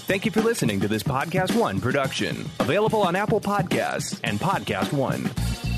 Thank you for listening to this Podcast One production. Available on Apple Podcasts and Podcast One.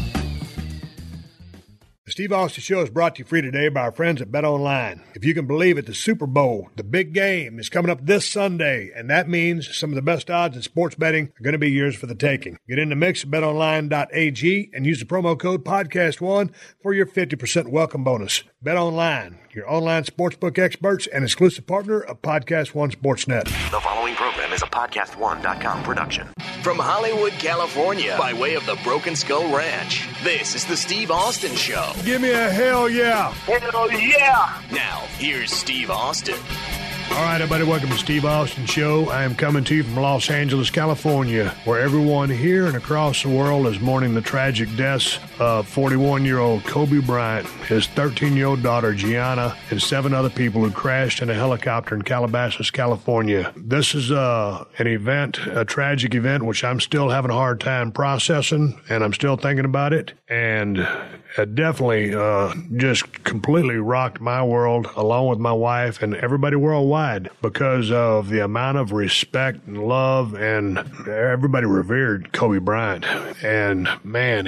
The Steve Austin Show is brought to you free today by our friends at BetOnline. If you can believe it, the Super Bowl, the big game, is coming up this Sunday, and that means some of the best odds in sports betting are going to be yours for the taking. Get in the mix at betonline.ag and use the promo code PODCAST1 for your 50% welcome bonus. BetOnline, your online sportsbook experts and exclusive partner of Podcast One Sportsnet. The following program is a PodcastOne.com production. From Hollywood, California, by way of the Broken Skull Ranch, this is the Steve Austin Show. Give me a hell yeah. Hell yeah. Now, here's Steve Austin. All right, everybody, welcome to Steve Austin Show. I am coming to you from Los Angeles, California, where everyone here and across the world is mourning the tragic deaths of 41-year-old Kobe Bryant, his 13-year-old daughter Gianna, and 7 other people who crashed in a helicopter in Calabasas, California. This is an event, a tragic event, which I'm still having a hard time processing, and I'm still thinking about it. And it definitely just completely rocked my world, along with my wife and everybody worldwide, because of the amount of respect and love, and everybody revered Kobe Bryant. And man,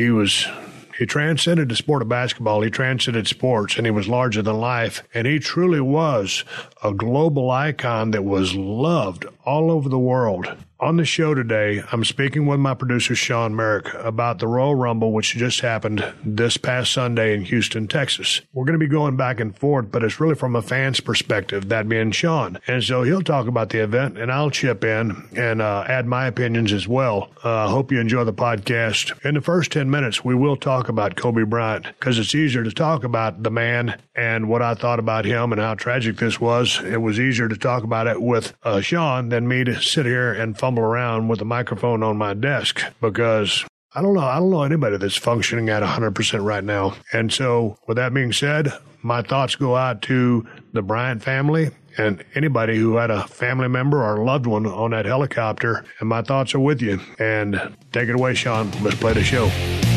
he transcended the sport of basketball. He transcended sports, and he was larger than life. And he truly was a global icon that was loved all over the world. On the show today, I'm speaking with my producer, Sean Merrick, about the Royal Rumble, which just happened this past Sunday in Houston, Texas. We're going to be going back and forth, but it's really from a fan's perspective, that being Sean. And so he'll talk about the event, and I'll chip in and add my opinions as well. I hope you enjoy the podcast. In the first 10 minutes, we will talk about Kobe Bryant, because it's easier to talk about the man and what I thought about him and how tragic this was. It was easier to talk about it with Sean than me to sit here and fumble around with a microphone on my desk, because I don't know anybody that's functioning at 100% right now. And so with that being said, my thoughts go out to the Bryant family and anybody who had a family member or loved one on that helicopter. And my thoughts are with you. And take it away, Sean. Let's play the show.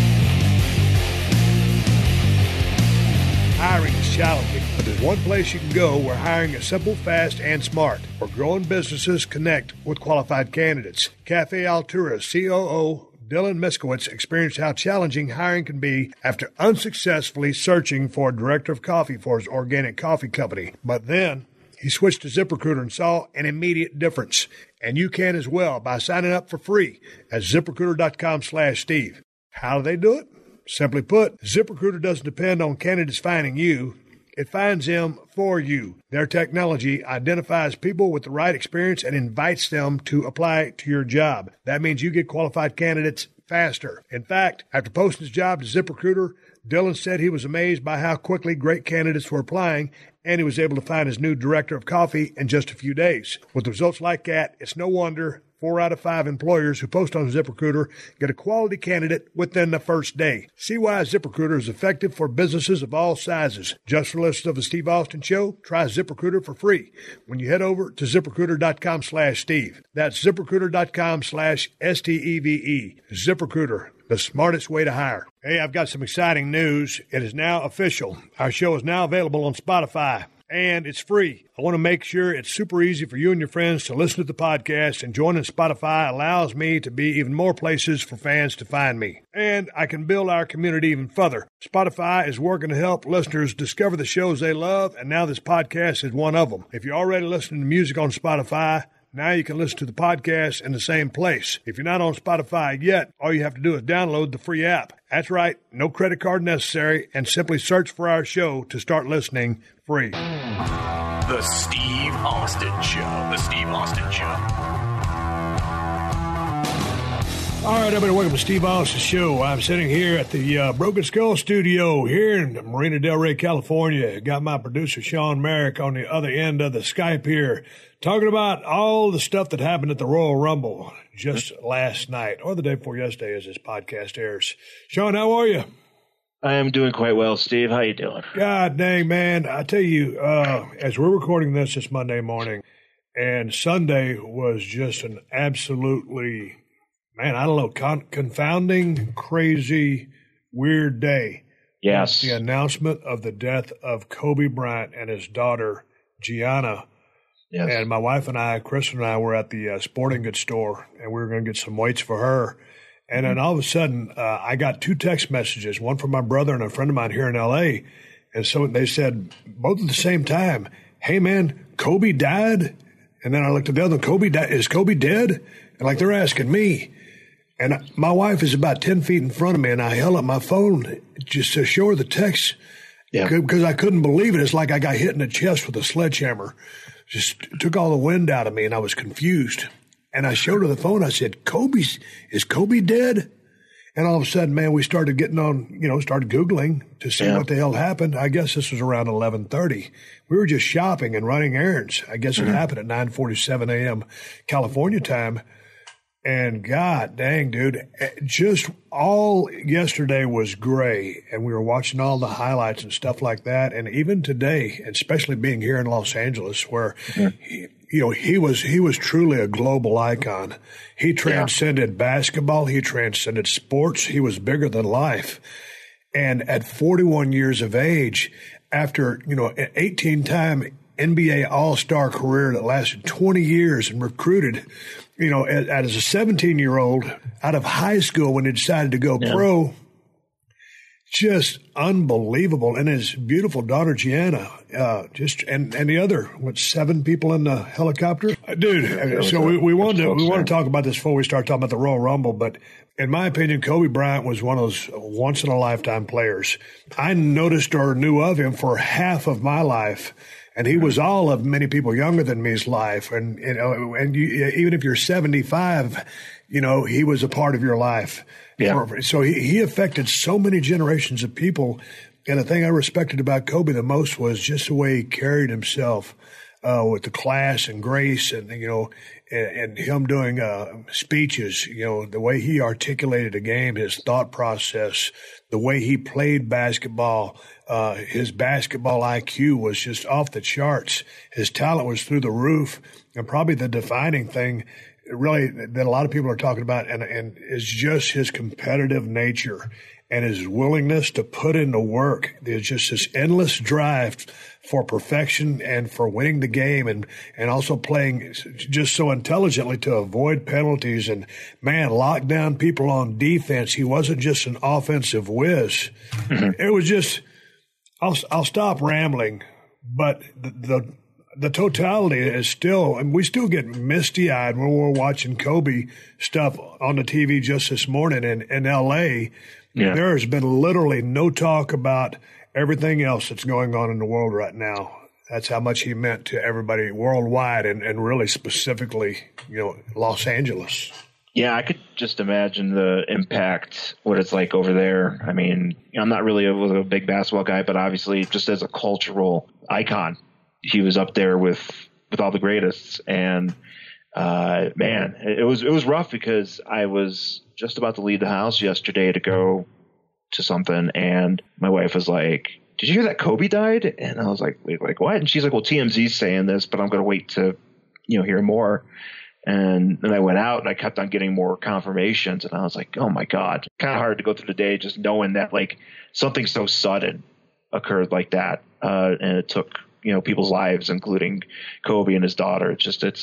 Hiring is challenging, but there's one place you can go where hiring is simple, fast, and smart. Where growing businesses connect with qualified candidates. Cafe Altura's COO, Dylan Miskowitz, experienced how challenging hiring can be after unsuccessfully searching for a director of coffee for his organic coffee company. But then he switched to ZipRecruiter and saw an immediate difference. And you can as well by signing up for free at ZipRecruiter.com/Steve. How do they do it? Simply put, ZipRecruiter doesn't depend on candidates finding you. It finds them for you. Their technology identifies people with the right experience and invites them to apply to your job. That means you get qualified candidates faster. In fact, after posting his job to ZipRecruiter, Dylan said he was amazed by how quickly great candidates were applying, and he was able to find his new director of coffee in just a few days. With results like that, it's no wonder 4 out of 5 employers who post on ZipRecruiter get a quality candidate within the first day. See why ZipRecruiter is effective for businesses of all sizes. Just for listeners of the Steve Austin Show, try ZipRecruiter for free when you head over to ZipRecruiter.com/Steve. That's ZipRecruiter.com/STEVE. ZipRecruiter, the smartest way to hire. Hey, I've got some exciting news. It is now official. Our show is now available on Spotify, and it's free. I want to make sure it's super easy for you and your friends to listen to the podcast, and joining Spotify allows me to be even more places for fans to find me. And I can build our community even further. Spotify is working to help listeners discover the shows they love, and now this podcast is one of them. If you're already listening to music on Spotify, now you can listen to the podcast in the same place. If you're not on Spotify yet, all you have to do is download the free app. That's right, no credit card necessary, and simply search for our show to start listening free. The Steve Austin Show. The Steve Austin Show. All right, everybody, welcome to Steve Austin Show. I'm sitting here at the Broken Skull Studio here in Marina Del Rey, California. Got my producer, Sean Merrick, on the other end of the Skype here, talking about all the stuff that happened at the Royal Rumble just last night, or the day before yesterday as this podcast airs. Sean, how are you? I am doing quite well, Steve. How you doing? God dang, man. I tell you, as we're recording this Monday morning, and Sunday was just an absolutely, man, I don't know, confounding, crazy, weird day. Yes. The announcement of the death of Kobe Bryant and his daughter, Gianna. Yes. And my wife and I, Chris and I, were at the sporting goods store, and we were going to get some weights for her. And then all of a sudden, I got 2 text messages, one from my brother and a friend of mine here in L.A. And so they said, both at the same time, "Hey, man, Kobe died?" And then I looked at the other one, "Kobe died? Is Kobe dead?" And like they're asking me. And my wife is about 10 feet in front of me, and I held up my phone just to show her the text because I couldn't believe it. It's like I got hit in the chest with a sledgehammer. Just took all the wind out of me, and I was confused. And I showed her the phone. I said, "Is Kobe dead?" And all of a sudden, man, we started getting on, started Googling to see what the hell happened. I guess this was around 11:30. We were just shopping and running errands. I guess it happened at 9:47 a.m. California time. And God dang, dude, just all yesterday was gray. And we were watching all the highlights and stuff like that. And even today, and especially being here in Los Angeles, where he was truly a global icon. He transcended basketball. He transcended sports. He was bigger than life. And at 41 years of age, after, an 18-time NBA All-Star career that lasted 20 years and recruited, as a 17-year-old out of high school when he decided to go pro, just unbelievable. And his beautiful daughter, Gianna, and the other, 7 people in the helicopter? Dude, so we want to talk about this before we start talking about the Royal Rumble, but in my opinion, Kobe Bryant was one of those once-in-a-lifetime players. I noticed or knew of him for half of my life, and he was all of many people younger than me's life. And even if you're 75, he was a part of your life. Yeah. So he affected so many generations of people. And the thing I respected about Kobe the most was just the way he carried himself with the class and grace and him doing speeches, the way he articulated a game, his thought process, the way he played basketball, his basketball IQ was just off the charts. His talent was through the roof. And probably the defining thing really that a lot of people are talking about and is just his competitive nature and his willingness to put in the work. There's just this endless drive for perfection and for winning the game and also playing just so intelligently to avoid penalties and, man, lock down people on defense. He wasn't just an offensive whiz. It was just I'll stop rambling, but the totality is still, and we still get misty-eyed when we're watching Kobe stuff on the TV just this morning in L.A. Yeah. There has been literally no talk about everything else that's going on in the world right now. That's how much he meant to everybody worldwide and really specifically, Los Angeles. Yeah, I could just imagine the impact, what it's like over there. I mean, I'm not really a big basketball guy, but obviously just as a cultural icon, he was up there with all the greatest. And man, it was rough because I was just about to leave the house yesterday to go to something, and my wife was like, "Did you hear that Kobe died?" And I was like, "Wait, like what?" And she's like, "Well, TMZ's saying this, but I'm going to wait to hear more." And then I went out and I kept on getting more confirmations, and I was like, "Oh my God!" Kind of hard to go through the day just knowing that like something so sudden occurred like that, and it took people's lives, including Kobe and his daughter. It's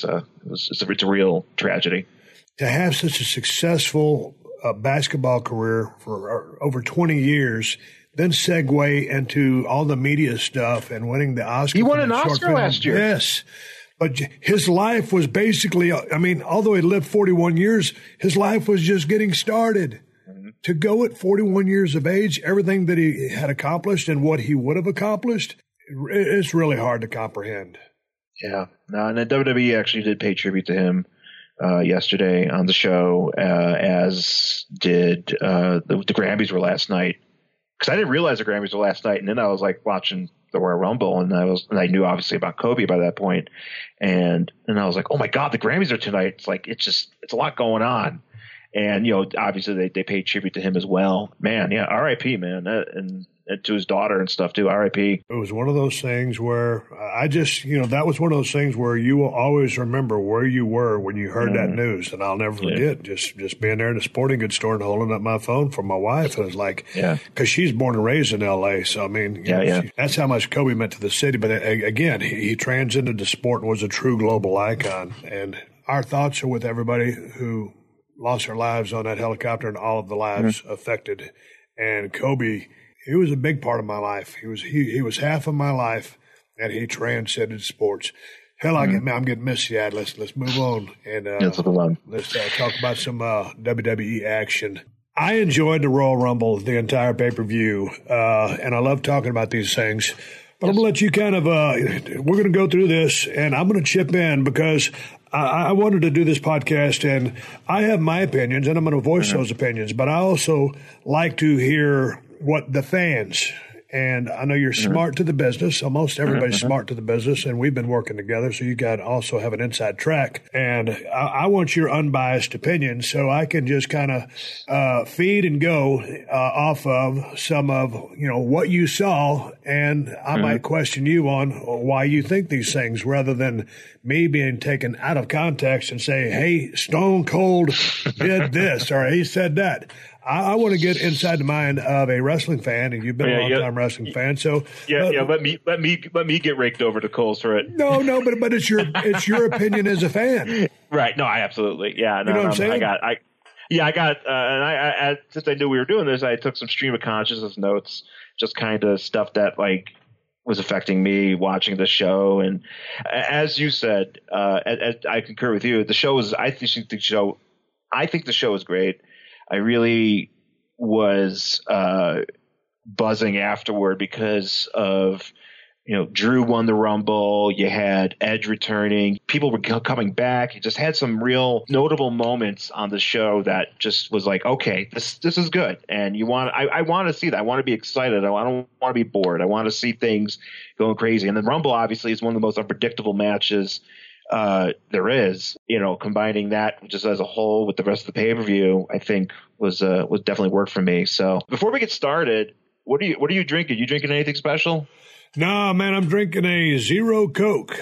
a real tragedy. To have such a successful basketball career for over 20 years, then segue into all the media stuff and winning the Oscar. He won an Oscar last year. Yes. But his life was basically, although he lived 41 years, his life was just getting started. Mm-hmm. To go at 41 years of age, everything that he had accomplished and what he would have accomplished, it's really hard to comprehend. Yeah. No, and the WWE actually did pay tribute to him yesterday on the show, as did the Grammys were last night. Because I didn't realize the Grammys were last night, and then I was like watching the Royal Rumble, and I knew obviously about Kobe by that point, and I was like, oh my God, the Grammys are tonight. It's like it's a lot going on, And, obviously they paid tribute to him as well. Man, yeah, R.I.P., man. And to his daughter and stuff, too, R.I.P. It was one of those things where I just, that was one of those things where you will always remember where you were when you heard that news. And I'll never forget just being there in the sporting goods store and holding up my phone for my wife. And it was like, because she's born and raised in L.A. So, I mean, that's how much Kobe meant to the city. But again, he transcended the sport and was a true global icon. And our thoughts are with everybody who lost their lives on that helicopter and all of the lives affected. And Kobe, he was a big part of my life. He was half of my life, and he transcended sports. Hell, I'm getting misty-eyed. Let's move on and let's talk about some WWE action. I enjoyed the Royal Rumble, the entire pay-per-view, and I love talking about these things. But I'm going to let you kind of we're going to go through this, and I'm going to chip in because I wanted to do this podcast, and I have my opinions, and I'm going to voice those opinions. But I also like to hear what the fans, and I know you're smart to the business. Almost everybody's smart to the business, and we've been working together, so you got to also have an inside track. And I want your unbiased opinion so I can just kind of feed and go off of some of, what you saw, and I might question you on why you think these things rather than me being taken out of context and say, hey, Stone Cold did this or he said that. I want to get inside the mind of a wrestling fan, and you've been a long-time wrestling fan. So let me get raked over to coals for it. No, but it's your opinion as a fan, right? No, I absolutely, yeah. No, you know what I'm saying? I got, and I since I knew we were doing this, I took some stream of consciousness notes, just kind of stuff that was affecting me watching the show. And as you said, as I concur with you. The show is, I think the show is great. I really was buzzing afterward because of, Drew won the Rumble. You had Edge returning. People were coming back. You just had some real notable moments on the show that just was like, okay, this is good. And I want to see that. I want to be excited. I don't want to be bored. I want to see things going crazy. And the Rumble obviously is one of the most unpredictable matches there is. Combining that just as a whole with the rest of the pay-per-view, I think was definitely worked for me. So before we get started, what are you drinking? You drinking anything special? No, man, I'm drinking a Zero Coke.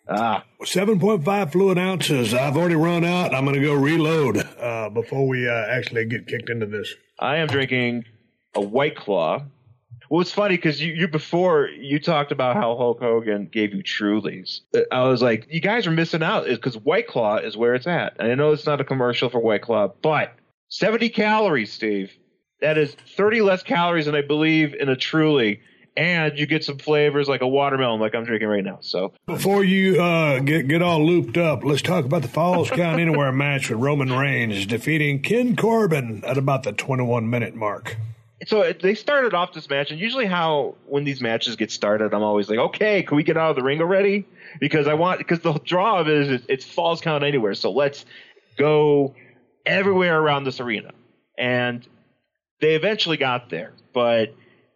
7.5 fluid ounces. I've already run out. I'm going to go reload before we actually get kicked into this. I am drinking a White Claw. Well, it's funny because you before you talked about how Hulk Hogan gave you Trulies. I was like, you guys are missing out because White Claw is where it's at. And I know it's not a commercial for White Claw, but 70 calories, Steve. That is 30 less calories than I believe in a Truly. And you get some flavors like a watermelon like I'm drinking right now. So before you get all looped up, let's talk about the Falls Count Anywhere match with Roman Reigns defeating King Corbin at about the 21-minute mark. So they started off this match, and usually when these matches get started, I'm always like, okay, can we get out of the ring already? Because the draw of it is it's Falls Count Anywhere. So let's go everywhere around this arena. And they eventually got there. But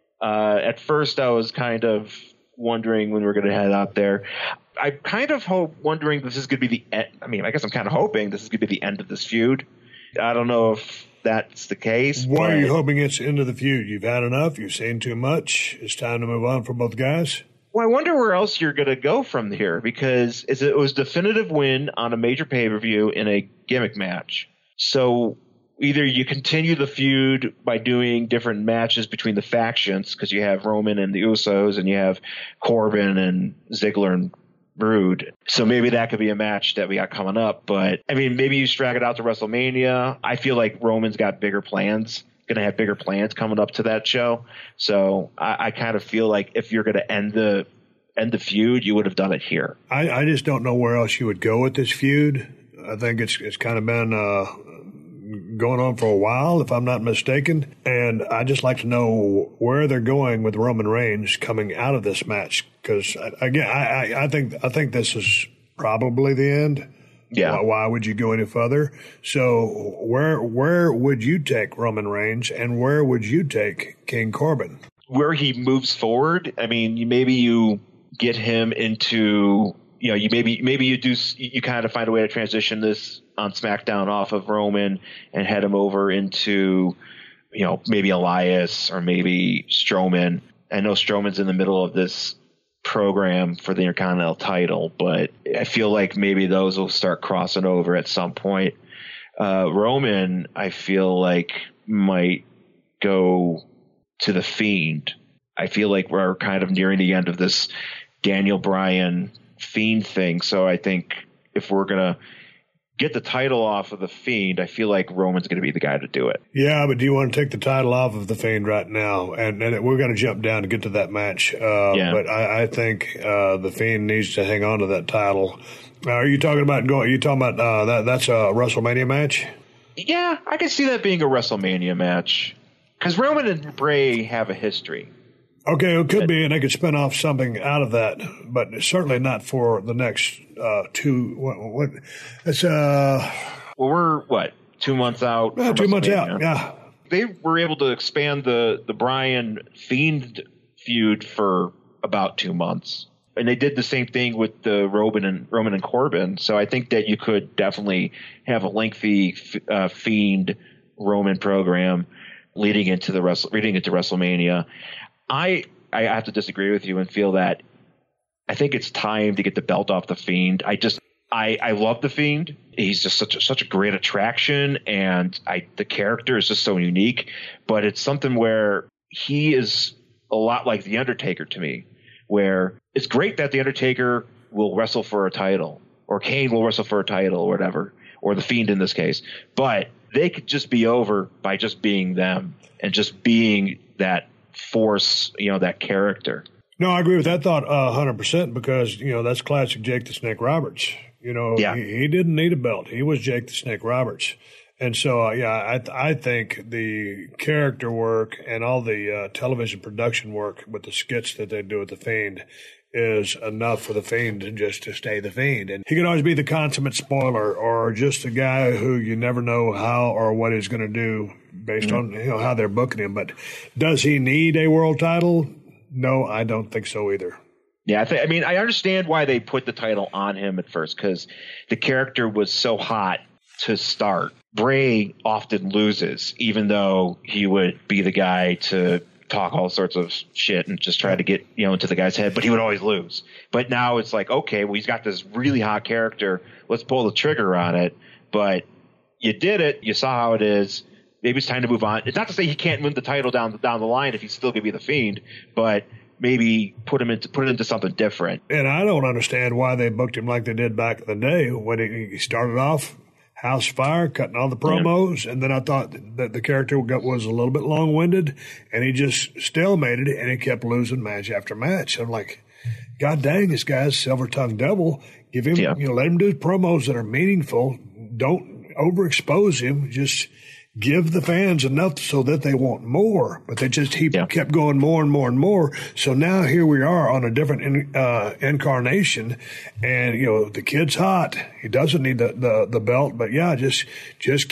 at first I was kind of wondering when we were going to head out there. I kind of wondering this is going to be the end. I mean, I guess I'm kind of hoping this is going to be the end of this feud. I don't know if that's the case. Why are you hoping it's the end of the feud? You've had enough? You've seen too much? It's time to move on for both guys? Well, I wonder where else you're going to go from here, because it was definitive win on a major pay-per-view in a gimmick match. So either you continue the feud by doing different matches between the factions, because you have Roman and the Usos, and you have Corbin and Ziggler and Rude. So maybe that could be a match that we got coming up. But, I mean, maybe you drag it out to WrestleMania. I feel like Roman's got bigger plans, going to have bigger plans coming up to that show. So I kind of feel like if you're going to end the feud, you would have done it here. I just don't know where else you would go with this feud. I think it's kind of been going on for a while, if I'm not mistaken. And I just like to know where they're going with Roman Reigns coming out of this match. Because, again, I think this is probably the end. Yeah. Why would you go any further? So where would you take Roman Reigns, and where would you take King Corbin? Where he moves forward, I mean, maybe you get him into, you maybe you kind of find a way to transition this on SmackDown off of Roman and head him over into, maybe Elias or maybe Strowman. I know Strowman's in the middle of this program for the Intercontinental title, but I feel like maybe those will start crossing over at some point. Roman, I feel like, might go to the Fiend. I feel like we're kind of nearing the end of this Daniel Bryan Fiend thing. So I think if we're going to get the title off of the Fiend, I feel like Roman's going to be the guy to do it. Yeah, but do you want to take the title off of the Fiend right now? And we're going to jump down to get to that match. But I think the Fiend needs to hang on to that title. Are you talking about that's a WrestleMania match? Yeah, I can see that being a WrestleMania match because Roman and Bray have a history. Okay, it could be, and they could spin off something out of that, but certainly not for the next 2. What? It's well, we're 2 months out. 2 months out. Yeah, they were able to expand the Bryan Fiend feud for about 2 months, and they did the same thing with the Roman and Corbin. So I think that you could definitely have a lengthy Fiend Roman program leading into WrestleMania. I have to disagree with you and feel that I think it's time to get the belt off the Fiend. I love the Fiend. He's just such a great attraction, and the character is just so unique. But it's something where he is a lot like The Undertaker to me, where it's great that The Undertaker will wrestle for a title, or Kane will wrestle for a title, or whatever, or the Fiend in this case. But they could just be over by just being them and just being that force, that character. No, I agree with that thought 100% because, that's classic Jake the Snake Roberts. He didn't need a belt. He was Jake the Snake Roberts. And so, I think the character work and all the television production work with the skits that they do with the Fiend is enough for the Fiend to stay the Fiend. And he could always be the consummate spoiler or just a guy who you never know how or what he's going to do based on how they're booking him. But does he need a world title? No, I don't think so either. Yeah, I understand why they put the title on him at first because the character was so hot to start. Bray often loses, even though he would be the guy to talk all sorts of shit and just try to get into the guy's head, but he would always lose. But now it's like, okay, well, he's got this really hot character. Let's pull the trigger on it. But you did it. You saw how it is. Maybe it's time to move on. It's not to say he can't win the title down the line if he's still going to be the Fiend, but maybe put it into something different. And I don't understand why they booked him like they did back in the day when he started off house fire, cutting all the promos, and then I thought that the character was a little bit long-winded, and he just stalemated it, and he kept losing match after match. I'm like, God dang, this guy's silver-tongued devil. Give him, let him do promos that are meaningful. Don't overexpose him. Just give the fans enough so that they want more, but they just kept going more and more and more. So now here we are on a different incarnation, and the kid's hot. He doesn't need the belt, but just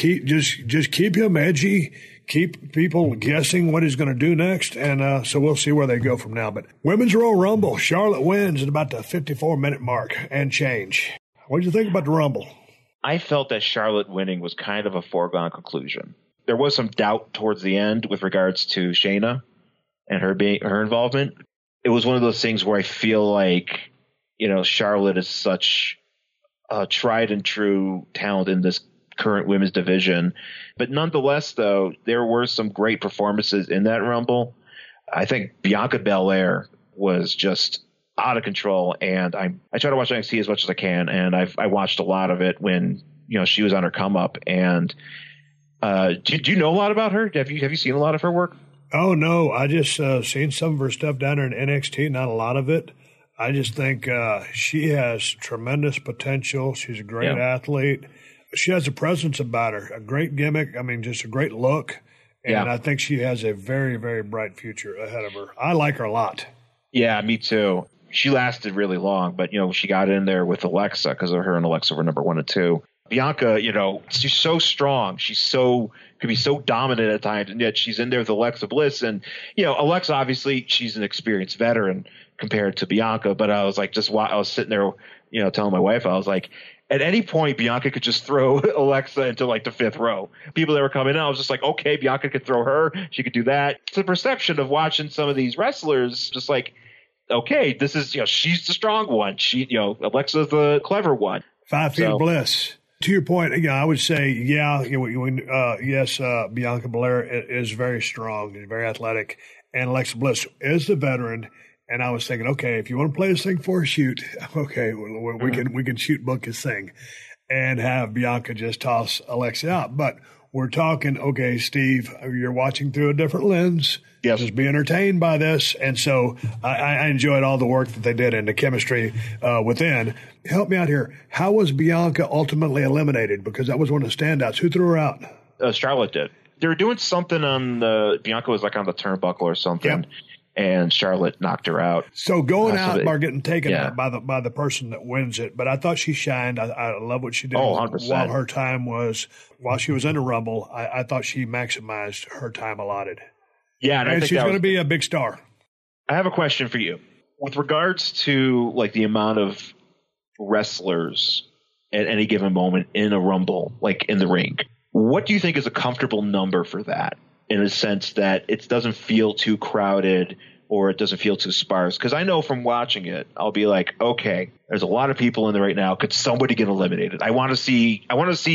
keep him edgy. Keep people guessing what he's going to do next, and so we'll see where they go from now. But Women's Royal Rumble, Charlotte wins at about the 54-minute mark and change. What did you think about the Rumble? I felt that Charlotte winning was kind of a foregone conclusion. There was some doubt towards the end with regards to Shayna and her involvement. It was one of those things where I feel like, Charlotte is such a tried and true talent in this current women's division. But nonetheless, though, there were some great performances in that Rumble. I think Bianca Belair was just out of control, and I try to watch NXT as much as I can, and I watched a lot of it when she was on her come up. And do you know a lot about her? Have you seen a lot of her work? Oh no, I just seen some of her stuff down there in NXT, not a lot of it. I just think she has tremendous potential. She's a great athlete. She has a presence about her, a great gimmick. I mean, just a great look, and I think she has a very, very bright future ahead of her. I like her a lot. Yeah, me too. She lasted really long, but, she got in there with Alexa because her and Alexa were number 1 and 2. Bianca, she's so strong. Could be so dominant at times, and yet she's in there with Alexa Bliss. And, Alexa, obviously, she's an experienced veteran compared to Bianca, but I was like, I was sitting there telling my wife, I was like, at any point, Bianca could just throw Alexa into like the 5th row. People that were coming in, I was just like, okay, Bianca could throw her. She could do that. It's the perception of watching some of these wrestlers just like, okay, this is, she's the strong one. Alexa's the clever one. 5 feet of bliss. To your point, I would say, yes, Bianca Belair is very strong and very athletic, and Alexa Bliss is the veteran. And I was thinking, okay, if you want to play this thing for a shoot, okay, we can shoot book this thing and have Bianca just toss Alexa out. But we're talking, okay, Steve, you're watching through a different lens. Yes. Just be entertained by this. And so I enjoyed all the work that they did and the chemistry within. Help me out here. How was Bianca ultimately eliminated? Because that was one of the standouts. Who threw her out? Charlotte did. They were doing something on Bianca was like on the turnbuckle or something. Yep. And Charlotte knocked her out. So going out or getting taken out by the person that wins it. But I thought she shined. I love what she did. 100%. While she was in the Rumble, I thought she maximized her time allotted. Yeah, and she's going to be a big star. I have a question for you. With regards to like the amount of wrestlers at any given moment in a Rumble, like in the ring, what do you think is a comfortable number for that? In a sense that it doesn't feel too crowded or it doesn't feel too sparse. Because I know from watching it, I'll be like, okay, there's a lot of people in there right now. Could somebody get eliminated? I want to see,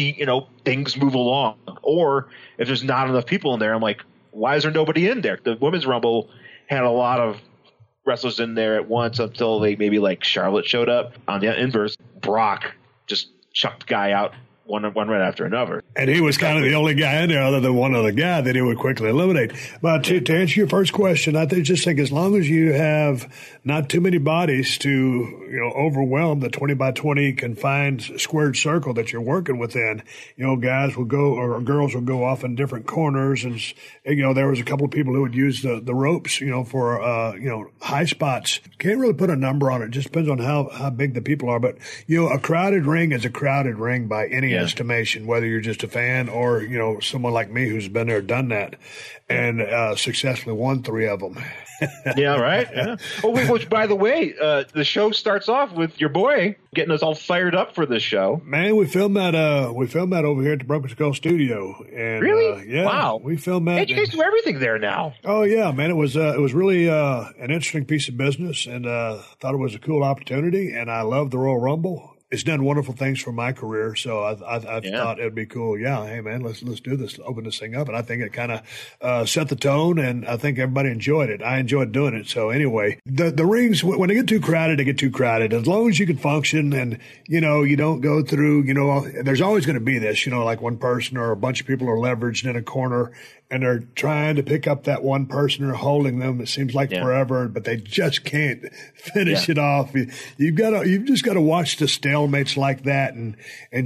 things move along. Or if there's not enough people in there, I'm like, why is there nobody in there? The Women's Rumble had a lot of wrestlers in there at once until they maybe like Charlotte showed up. On the inverse, Brock just chucked the guy out one right after another. And he was kind of the only guy in there other than one other guy that he would quickly eliminate. But to answer your first question, I just think as long as you have not too many bodies to, overwhelm the 20 by 20 confined squared circle that you're working within, guys will go or girls will go off in different corners. And there was a couple of people who would use the ropes, for, high spots. Can't really put a number on it. It just depends on how big the people are. But, a crowded ring is a crowded ring by any estimation, whether you're just a fan or, someone like me who's been there, done that, and successfully won 3 of them. Yeah, right. Yeah. Which, by the way, the show starts off with your boy getting us all fired up for this show. Man, we filmed that over here at the Broken Skull Studio. And, really? Yeah. Wow. We filmed that. Hey, you guys do everything there now. Oh yeah, man. It was really an interesting piece of business, and thought it was a cool opportunity. And I love the Royal Rumble. It's done wonderful things for my career, so I thought it'd be cool. Yeah, hey man, let's do this, open this thing up, and I think it kind of set the tone, and I think everybody enjoyed it. I enjoyed doing it. So anyway, the rings when they get too crowded, they get too crowded. As long as you can function, and you don't go through. There's always going to be this. Like one person or a bunch of people are leveraged in a corner, and they're trying to pick up that one person or holding them. It seems like forever, but they just can't finish it off. You've just got to watch the stalemates like that, and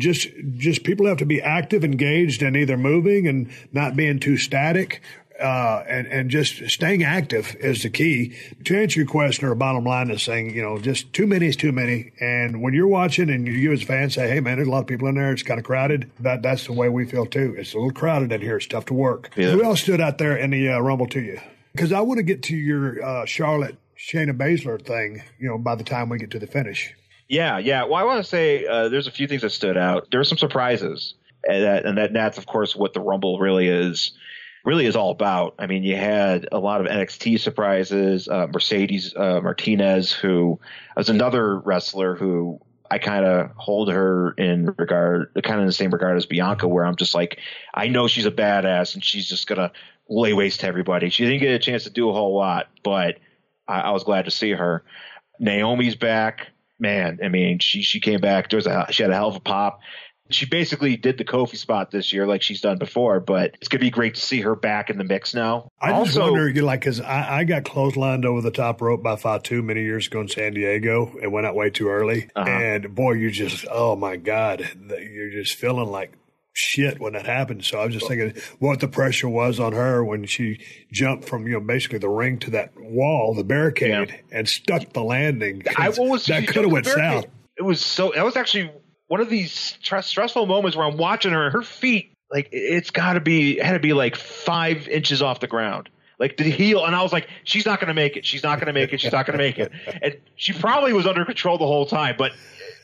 just people have to be active, engaged, and either moving and not being too static. And just staying active is the key. To answer your question, or bottom line is saying, just too many is too many. And when you're watching and you as a fan say, hey man, there's a lot of people in there, it's kind of crowded. That's the way we feel too. It's a little crowded in here. It's tough to work. Yeah. Who else stood out there in the Rumble to you? Because I want to get to your Charlotte Shayna Baszler thing, by the time we get to the finish. Yeah. Well, I want to say there's a few things that stood out. There were some surprises, and that's of course what the Rumble really is all about. I mean, you had a lot of NXT surprises. Mercedes Martinez, who was another wrestler who I kind of hold her in the same regard as Bianca, where I'm just like, I know she's a badass and she's just going to lay waste to everybody. She didn't get a chance to do a whole lot, but I was glad to see her. Naomi's back. Man, I mean, she came back. She had a hell of a pop. She basically did the Kofi spot this year like she's done before, but it's going to be great to see her back in the mix now. I just wonder, because I got clotheslined over the top rope by Fatu many years ago in San Diego. It went out way too early. Uh-huh. And, boy, oh, my God, you're just feeling like shit when that happened. So I was just thinking what the pressure was on her when she jumped from, basically the ring to that wall, the barricade, and stuck the landing. That could have went south. That was actually one of these stressful moments where I'm watching her feet, like had to be like 5 inches off the ground, like the heel. And I was like, she's not going to make it. She's not going to make it. She's not going to make it. And she probably was under control the whole time, but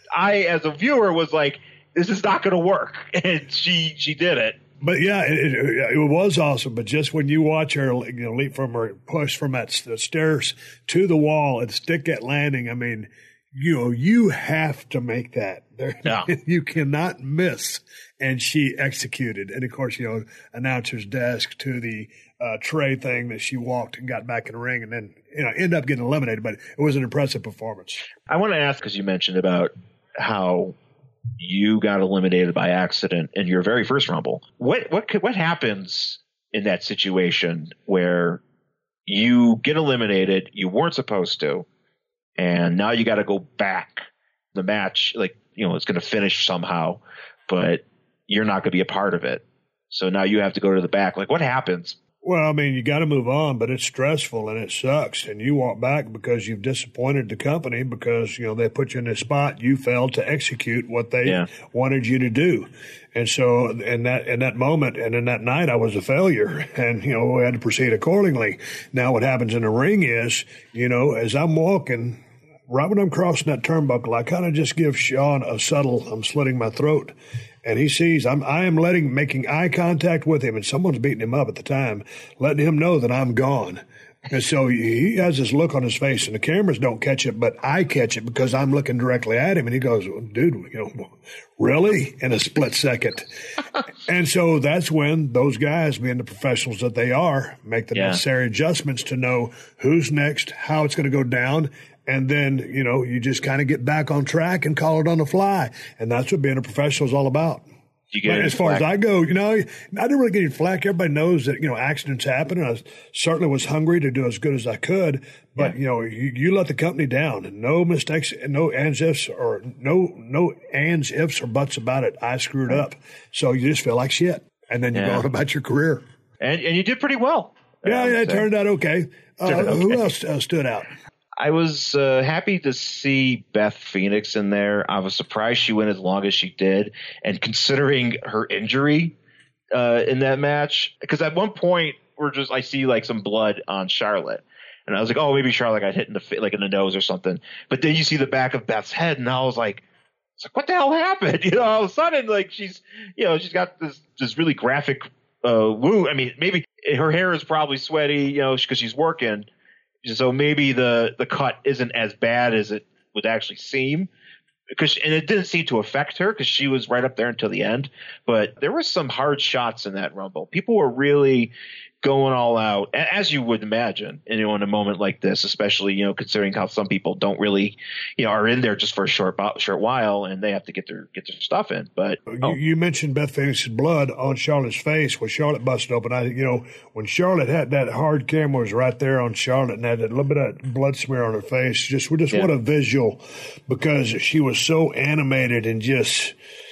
I, as a viewer, was like, this is not going to work. And she did it. But yeah, it was awesome. But just when you watch her, leap from her, push from that stairs to the wall and stick that landing, I mean, you have to make that. You cannot miss. And she executed. And of course, announcer's desk to the tray thing that she walked and got back in the ring, and then ended up getting eliminated. But it was an impressive performance. I want to ask, because you mentioned about how you got eliminated by accident in your very first Rumble. What happens in that situation where you get eliminated, you weren't supposed to, and now you got to go back? The match, it's going to finish somehow, but you're not going to be a part of it. So now you have to go to the back. What happens? Well, I mean, you got to move on, but it's stressful and it sucks. And you walk back because you've disappointed the company because, they put you in this spot. You failed to execute what they wanted you to do. And so in that moment and in that night, I was a failure, and, we had to proceed accordingly. Now what happens in the ring is, as I'm walking, right when I'm crossing that turnbuckle, I kind of just give Sean a subtle, I'm slitting my throat. And he sees I am making eye contact with him, and someone's beating him up at the time, letting him know that I'm gone. And so he has this look on his face, and the cameras don't catch it, but I catch it because I'm looking directly at him. And he goes, dude, really? In a split second. And so that's when those guys, being the professionals that they are, make the necessary adjustments to know who's next, how it's going to go down. And then, you just kind of get back on track and call it on the fly. And that's what being a professional is all about. But as far as I go, I didn't really get any flack. Everybody knows that, accidents happen. And I certainly was hungry to do as good as I could. But, you let the company down, and no mistakes, and no ands, ifs, or no ands, ifs, or buts about it. I screwed up. So you just feel like shit. And then you go on about your career. And you did pretty well. Yeah, it turned out okay. Who else stood out? I was happy to see Beth Phoenix in there. I was surprised she went as long as she did. And considering her injury in that match, because at one point I see some blood on Charlotte. And I was like, oh, maybe Charlotte got hit in in the nose or something. But then you see the back of Beth's head, and I was like, what the hell happened? All of a sudden, she's got this really graphic wound. I mean, maybe her hair is probably sweaty, because she's working. So maybe the cut isn't as bad as it would actually seem, and it didn't seem to affect her because she was right up there until the end. But there were some hard shots in that Rumble. People were really going all out, as you would imagine, in a moment like this, especially, considering how some people don't really, are in there just for a short while, and they have to get their stuff in. But you mentioned Beth Phoenix's blood on Charlotte's face when Charlotte busted open. When Charlotte had that hard camera was right there on Charlotte and had a little bit of blood smear on her face. What a visual, because she was so animated and just,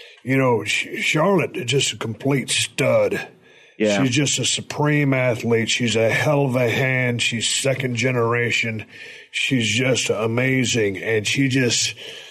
Charlotte is just a complete stud. Yeah. She's just a supreme athlete. She's a hell of a hand. She's second generation. She's just amazing. And she just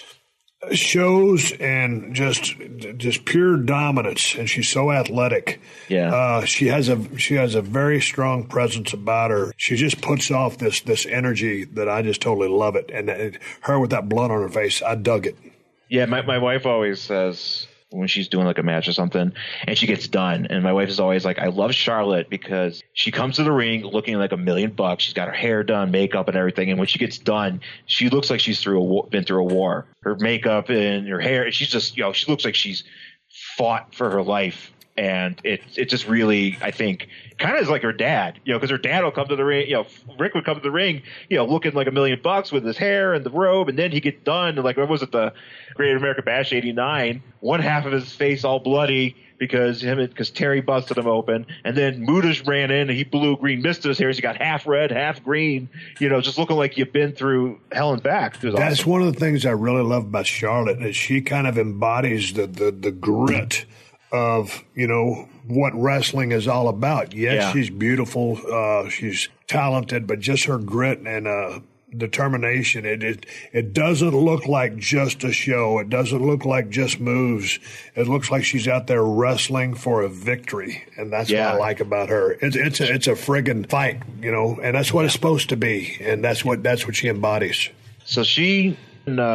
shows and just pure dominance. And she's so athletic. Yeah. She has a very strong presence about her. She just puts off this energy that I just totally love it. And her with that blood on her face, I dug it. Yeah. My wife always says, when she's doing a match or something and she gets done. And my wife is always like, I love Charlotte because she comes to the ring looking like $1 million. She's got her hair done, makeup and everything. And when she gets done, she looks like she's been through a war. Her makeup and her hair, she's just, she looks like she's fought for her life. And it just really, I think, kind of is like her dad, because her dad will come to the ring, Rick would come to the ring, looking like $1 million with his hair and the robe, and then he get done, what was it, the Great American Bash '89? One half of his face all bloody because Terry busted him open, and then Muda ran in and he blew green mist to his hair. So he got half red, half green, just looking like you've been through hell and back. That's awesome. One of the things I really love about Charlotte is she kind of embodies the grit of, what wrestling is all about. Yes, she's beautiful. She's talented, but just her grit and determination. It doesn't look like just a show. It doesn't look like just moves. It looks like she's out there wrestling for a victory. And that's what I like about her. It's a friggin' fight, and that's what it's supposed to be. And that's what she embodies. So she,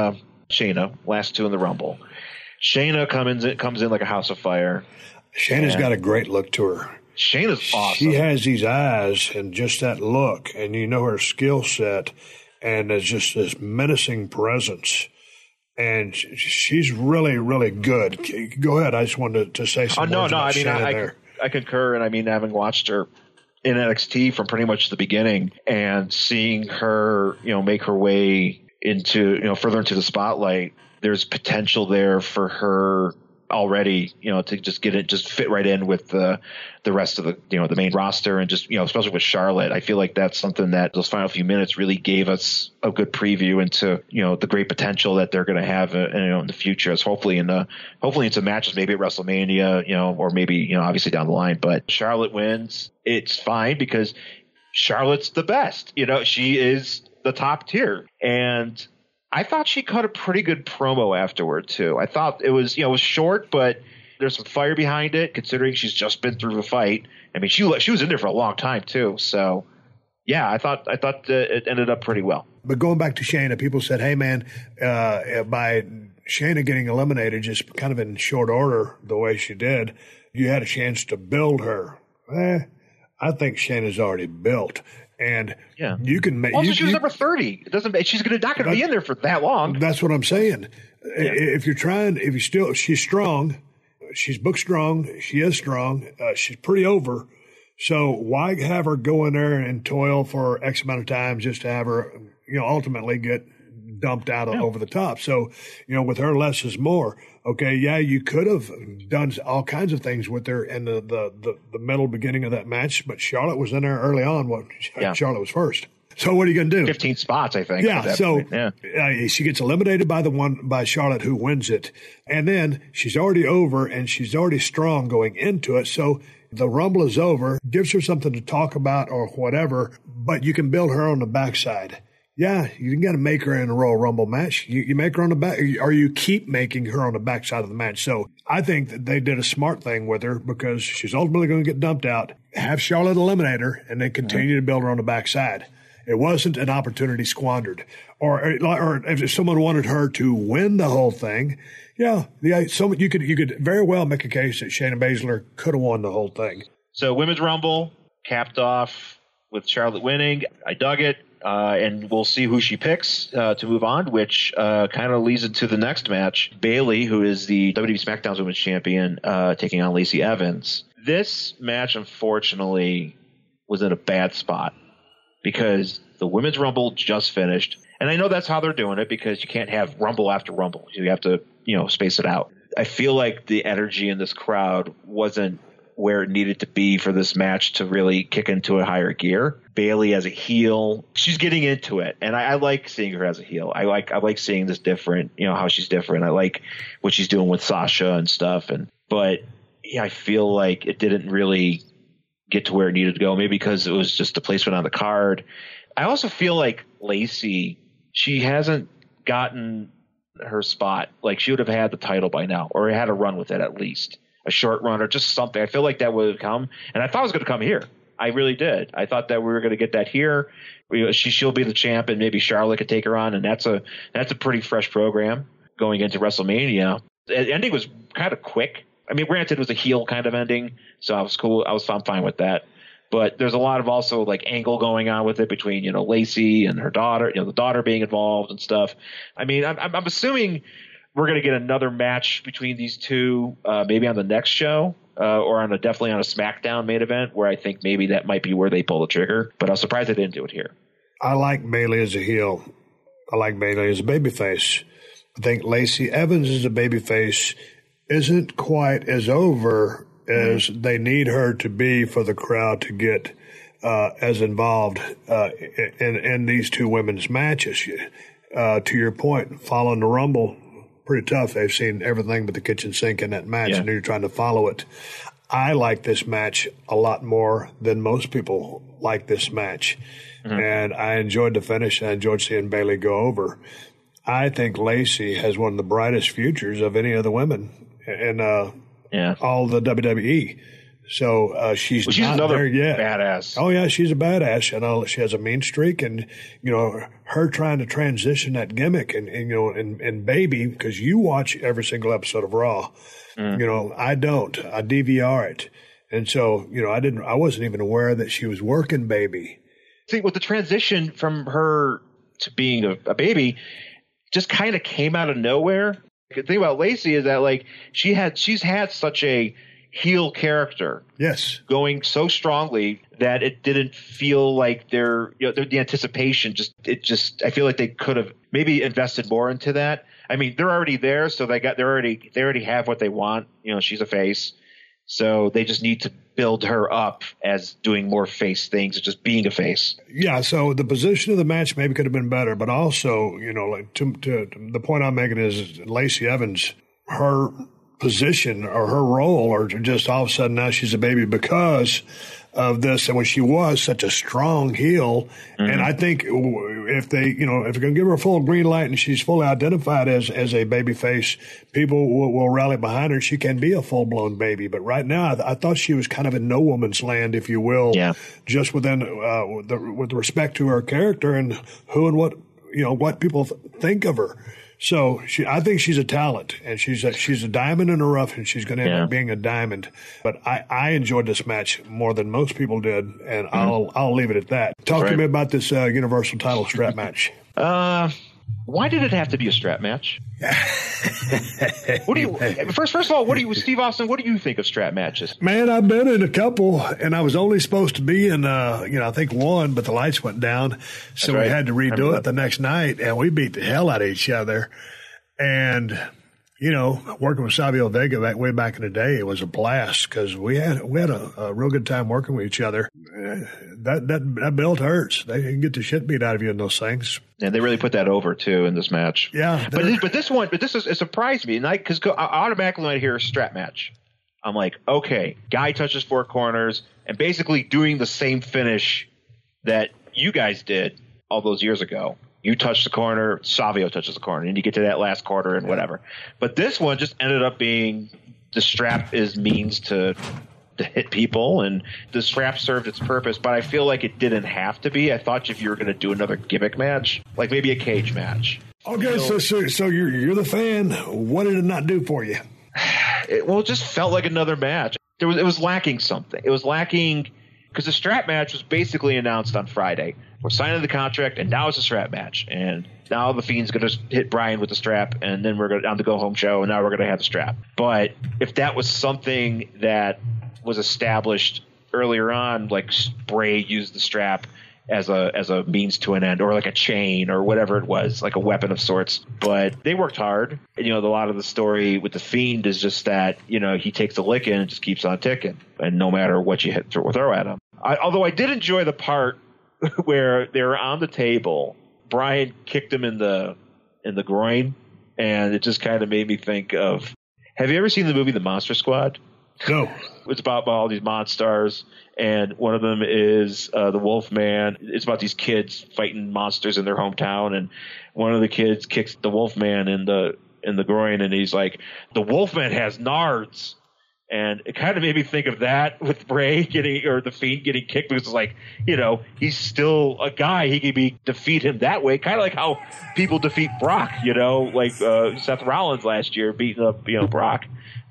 Shayna, last two in the Rumble. Shayna comes in like a house of fire. Shayna's got a great look to her. Shayna's awesome. She has these eyes and just that look, and you know her skill set, and there's just this menacing presence. And she's really, really good. Go ahead. I just wanted to say something. No. I mean, I concur, and I mean, having watched her in NXT from pretty much the beginning, and seeing her, make her way into, further into the spotlight, there's potential there for her already, to just fit right in with the rest of the main roster, and just, especially with Charlotte. I feel like that's something that those final few minutes really gave us a good preview into, the great potential that they're going to have, in the future, as hopefully into matches, maybe at WrestleMania, or maybe, obviously down the line. But Charlotte wins. It's fine because Charlotte's the best. She is the top tier. And I thought she cut a pretty good promo afterward too. I thought it was, it was short, but there's some fire behind it, considering she's just been through the fight. I mean, she was in there for a long time too. So, yeah, I thought it ended up pretty well. But going back to Shayna, people said, "Hey, man, by Shayna getting eliminated just kind of in short order, the way she did, you had a chance to build her." I think Shayna's already built. And you can make. Also, she was number 30. It doesn't. She's not going to be in there for that long. That's what I'm saying. Yeah. She's strong. She's booked strong. She is strong. She's pretty over. So why have her go in there and toil for X amount of time just to have her, ultimately get dumped out over the top? So, with her, less is more. Okay, you could have done all kinds of things with her in the middle beginning of that match, but Charlotte was in there early on. Charlotte was first. So what are you going to do? 15 spots, I think. Yeah, so she gets eliminated by Charlotte, who wins it. And then she's already over, and she's already strong going into it. So the Rumble is over, gives her something to talk about or whatever, but you can build her on the backside. Yeah, you got to make her in a Royal Rumble match. You make her on the back, or you keep making her on the backside of the match. So I think that they did a smart thing with her, because she's ultimately going to get dumped out. Have Charlotte eliminate her, and then continue to build her on the backside. It wasn't an opportunity squandered. Or if someone wanted her to win the whole thing, so you could very well make a case that Shayna Baszler could have won the whole thing. So Women's Rumble capped off with Charlotte winning. I dug it. And we'll see who she picks to move on, which kind of leads into the next match. Bayley, who is the WWE SmackDown Women's Champion, taking on Lacey Evans. This match, unfortunately, was in a bad spot because the Women's Rumble just finished. And I know that's how they're doing it, because you can't have Rumble after Rumble. You have to, space it out. I feel like the energy in this crowd wasn't where it needed to be for this match to really kick into a higher gear. Bayley as a heel, she's getting into it, and I like seeing her as a heel. I like seeing this different, how she's different. I like what she's doing with Sasha and stuff, but I feel like it didn't really get to where it needed to go. Maybe because it was just the placement on the card. I also feel like Lacey, she hasn't gotten her spot. Like, she would have had the title by now, or had a run with it at least. A short run or just something. I feel like that would have come, and I thought it was going to come here. I really did. I thought that we were going to get that here. She'll be the champ, and maybe Charlotte could take her on, and that's a pretty fresh program going into WrestleMania. The ending was kind of quick. I mean, granted, it was a heel kind of ending, so I was cool. I'm fine with that. But there's a lot of also like angle going on with it between, Lacey and her daughter, the daughter being involved and stuff. I mean, I'm assuming we're going to get another match between these two, maybe on the next show, or definitely on a SmackDown main event, where I think maybe that might be where they pull the trigger. But I was surprised they didn't do it here. I like Bayley as a heel. I like Bayley as a babyface. I think Lacey Evans as a babyface isn't quite as over as they need her to be for the crowd to get as involved in these two women's matches. To your point, following the Rumble, pretty tough. They've seen everything but the kitchen sink in that match, and you're trying to follow it. I like this match a lot more than most people like this match. And I enjoyed the finish. I enjoyed seeing Bayley go over. I think Lacey has one of the brightest futures of any of the women in all the WWE. So she's not another there yet. badass. Oh yeah, she's a badass, and she has a mean streak. And her trying to transition that gimmick, and Baby, because you watch every single episode of Raw. I don't. I DVR it, and so I wasn't even aware that she was working Baby. See, with the transition from her to being a baby, just kind of came out of nowhere. The thing about Lacey is that she's had such a heel character, yes, going so strongly that it didn't feel like the anticipation. I feel like they could have maybe invested more into that. I mean, they're already there, so they already have what they want. She's a face, so they just need to build her up as doing more face things and just being a face. Yeah, so the position of the match maybe could have been better, but also, to the point I'm making is Lacey Evans, her position or her role, or just all of a sudden now she's a baby because of this, and when she was such a strong heel. And I think if they're going to give her a full green light and she's fully identified as a baby face, people will rally behind her. She can be a full blown baby, but right now I thought she was kind of in no woman's land, if you will, just within with respect to her character and who and what people think of her. So I think she's a talent, and she's a diamond in the rough, and she's going to end up being a diamond. But I enjoyed this match more than most people did, and I'll leave it at that. Talk to me about this Universal title strap match. Why did it have to be a strap match? First of all, Steve Austin, what do you think of strap matches? Man, I've been in a couple, and I was only supposed to be in, I think one, but the lights went down, so we had to redo it the next night, and we beat the hell out of each other. And working with Savio Vega way back in the day, it was a blast because we had a real good time working with each other. That belt hurts. They can get the shit beat out of you in those things. And they really put that over too in this match. Yeah, but it surprised me, because I automatically when I hear a strap match, I'm like, okay, guy touches four corners and basically doing the same finish that you guys did all those years ago. You touch the corner, Savio touches the corner, and you get to that last quarter and whatever. But this one just ended up being the strap is means to hit people, and the strap served its purpose, but I feel like it didn't have to be. I thought if you were going to do another gimmick match, like maybe a cage match. Okay, so you're the fan. What did it not do for you? It just felt like another match. It was lacking something. It was lacking because the strap match was basically announced on Friday. We're signing the contract, and now it's a strap match. And now the Fiend's going to hit Brian with the strap, and then we're going on the go-home show, and now we're going to have the strap. But if that was something that was established earlier on, like Bray used the strap as a means to an end, or like a chain or whatever it was, like a weapon of sorts. But they worked hard. And, a lot of the story with the Fiend is just that, he takes a licking and just keeps on ticking, and no matter what you throw at him. Although I did enjoy the part where they were on the table, Brian kicked him in the groin, and it just kind of made me think of, have you ever seen the movie The Monster Squad? No. It's about all these monsters, and one of them is the Wolfman. It's about these kids fighting monsters in their hometown, and one of the kids kicks the Wolfman in the groin, and he's like, the Wolfman has nards. And it kind of made me think of that with Bray the Fiend getting kicked, because it's like, he's still a guy. He can defeat him that way. Kind of like how people defeat Brock, like Seth Rollins last year beating up, Brock.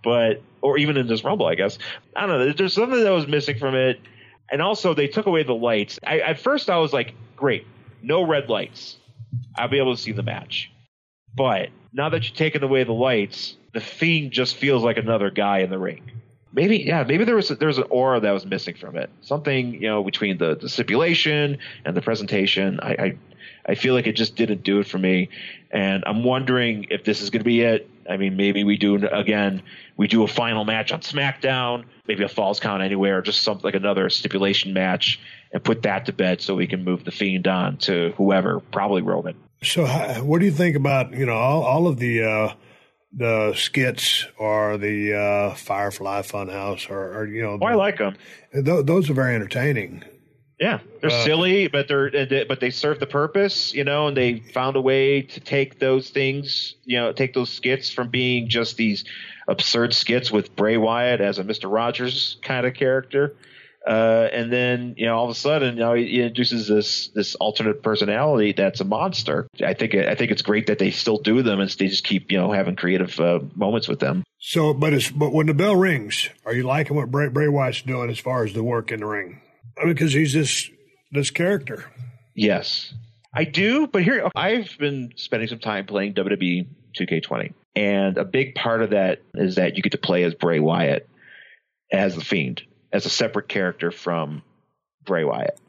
Or even in this Rumble, I guess. I don't know. There's something that was missing from it. And also they took away the lights. At first I was like, great, no red lights. I'll be able to see the match. But now that you've taken away the lights, the Fiend just feels like another guy in the ring. Maybe there was an aura that was missing from it. Something, between the stipulation and the presentation. I feel like it just didn't do it for me. And I'm wondering if this is going to be it. I mean, maybe we do a final match on SmackDown, maybe a Falls Count Anywhere, just something like another stipulation match, and put that to bed so we can move the Fiend on to whoever, probably Roman. So what do you think about, all of the skits or the Firefly Funhouse or I like them. Those are very entertaining. Yeah, they're silly, but they serve the purpose, and they found a way to take those things, take those skits from being just these absurd skits with Bray Wyatt as a Mr. Rogers kind of character, and then all of a sudden he introduces this alternate personality that's a monster. I think it's great that they still do them and they just keep having creative moments with them. So, but when the bell rings, are you liking what Bray Wyatt's doing as far as the work in the ring? Because he's this character. Yes, I do. But here, I've been spending some time playing WWE 2K20. And a big part of that is that you get to play as Bray Wyatt, as the Fiend, as a separate character from Bray Wyatt.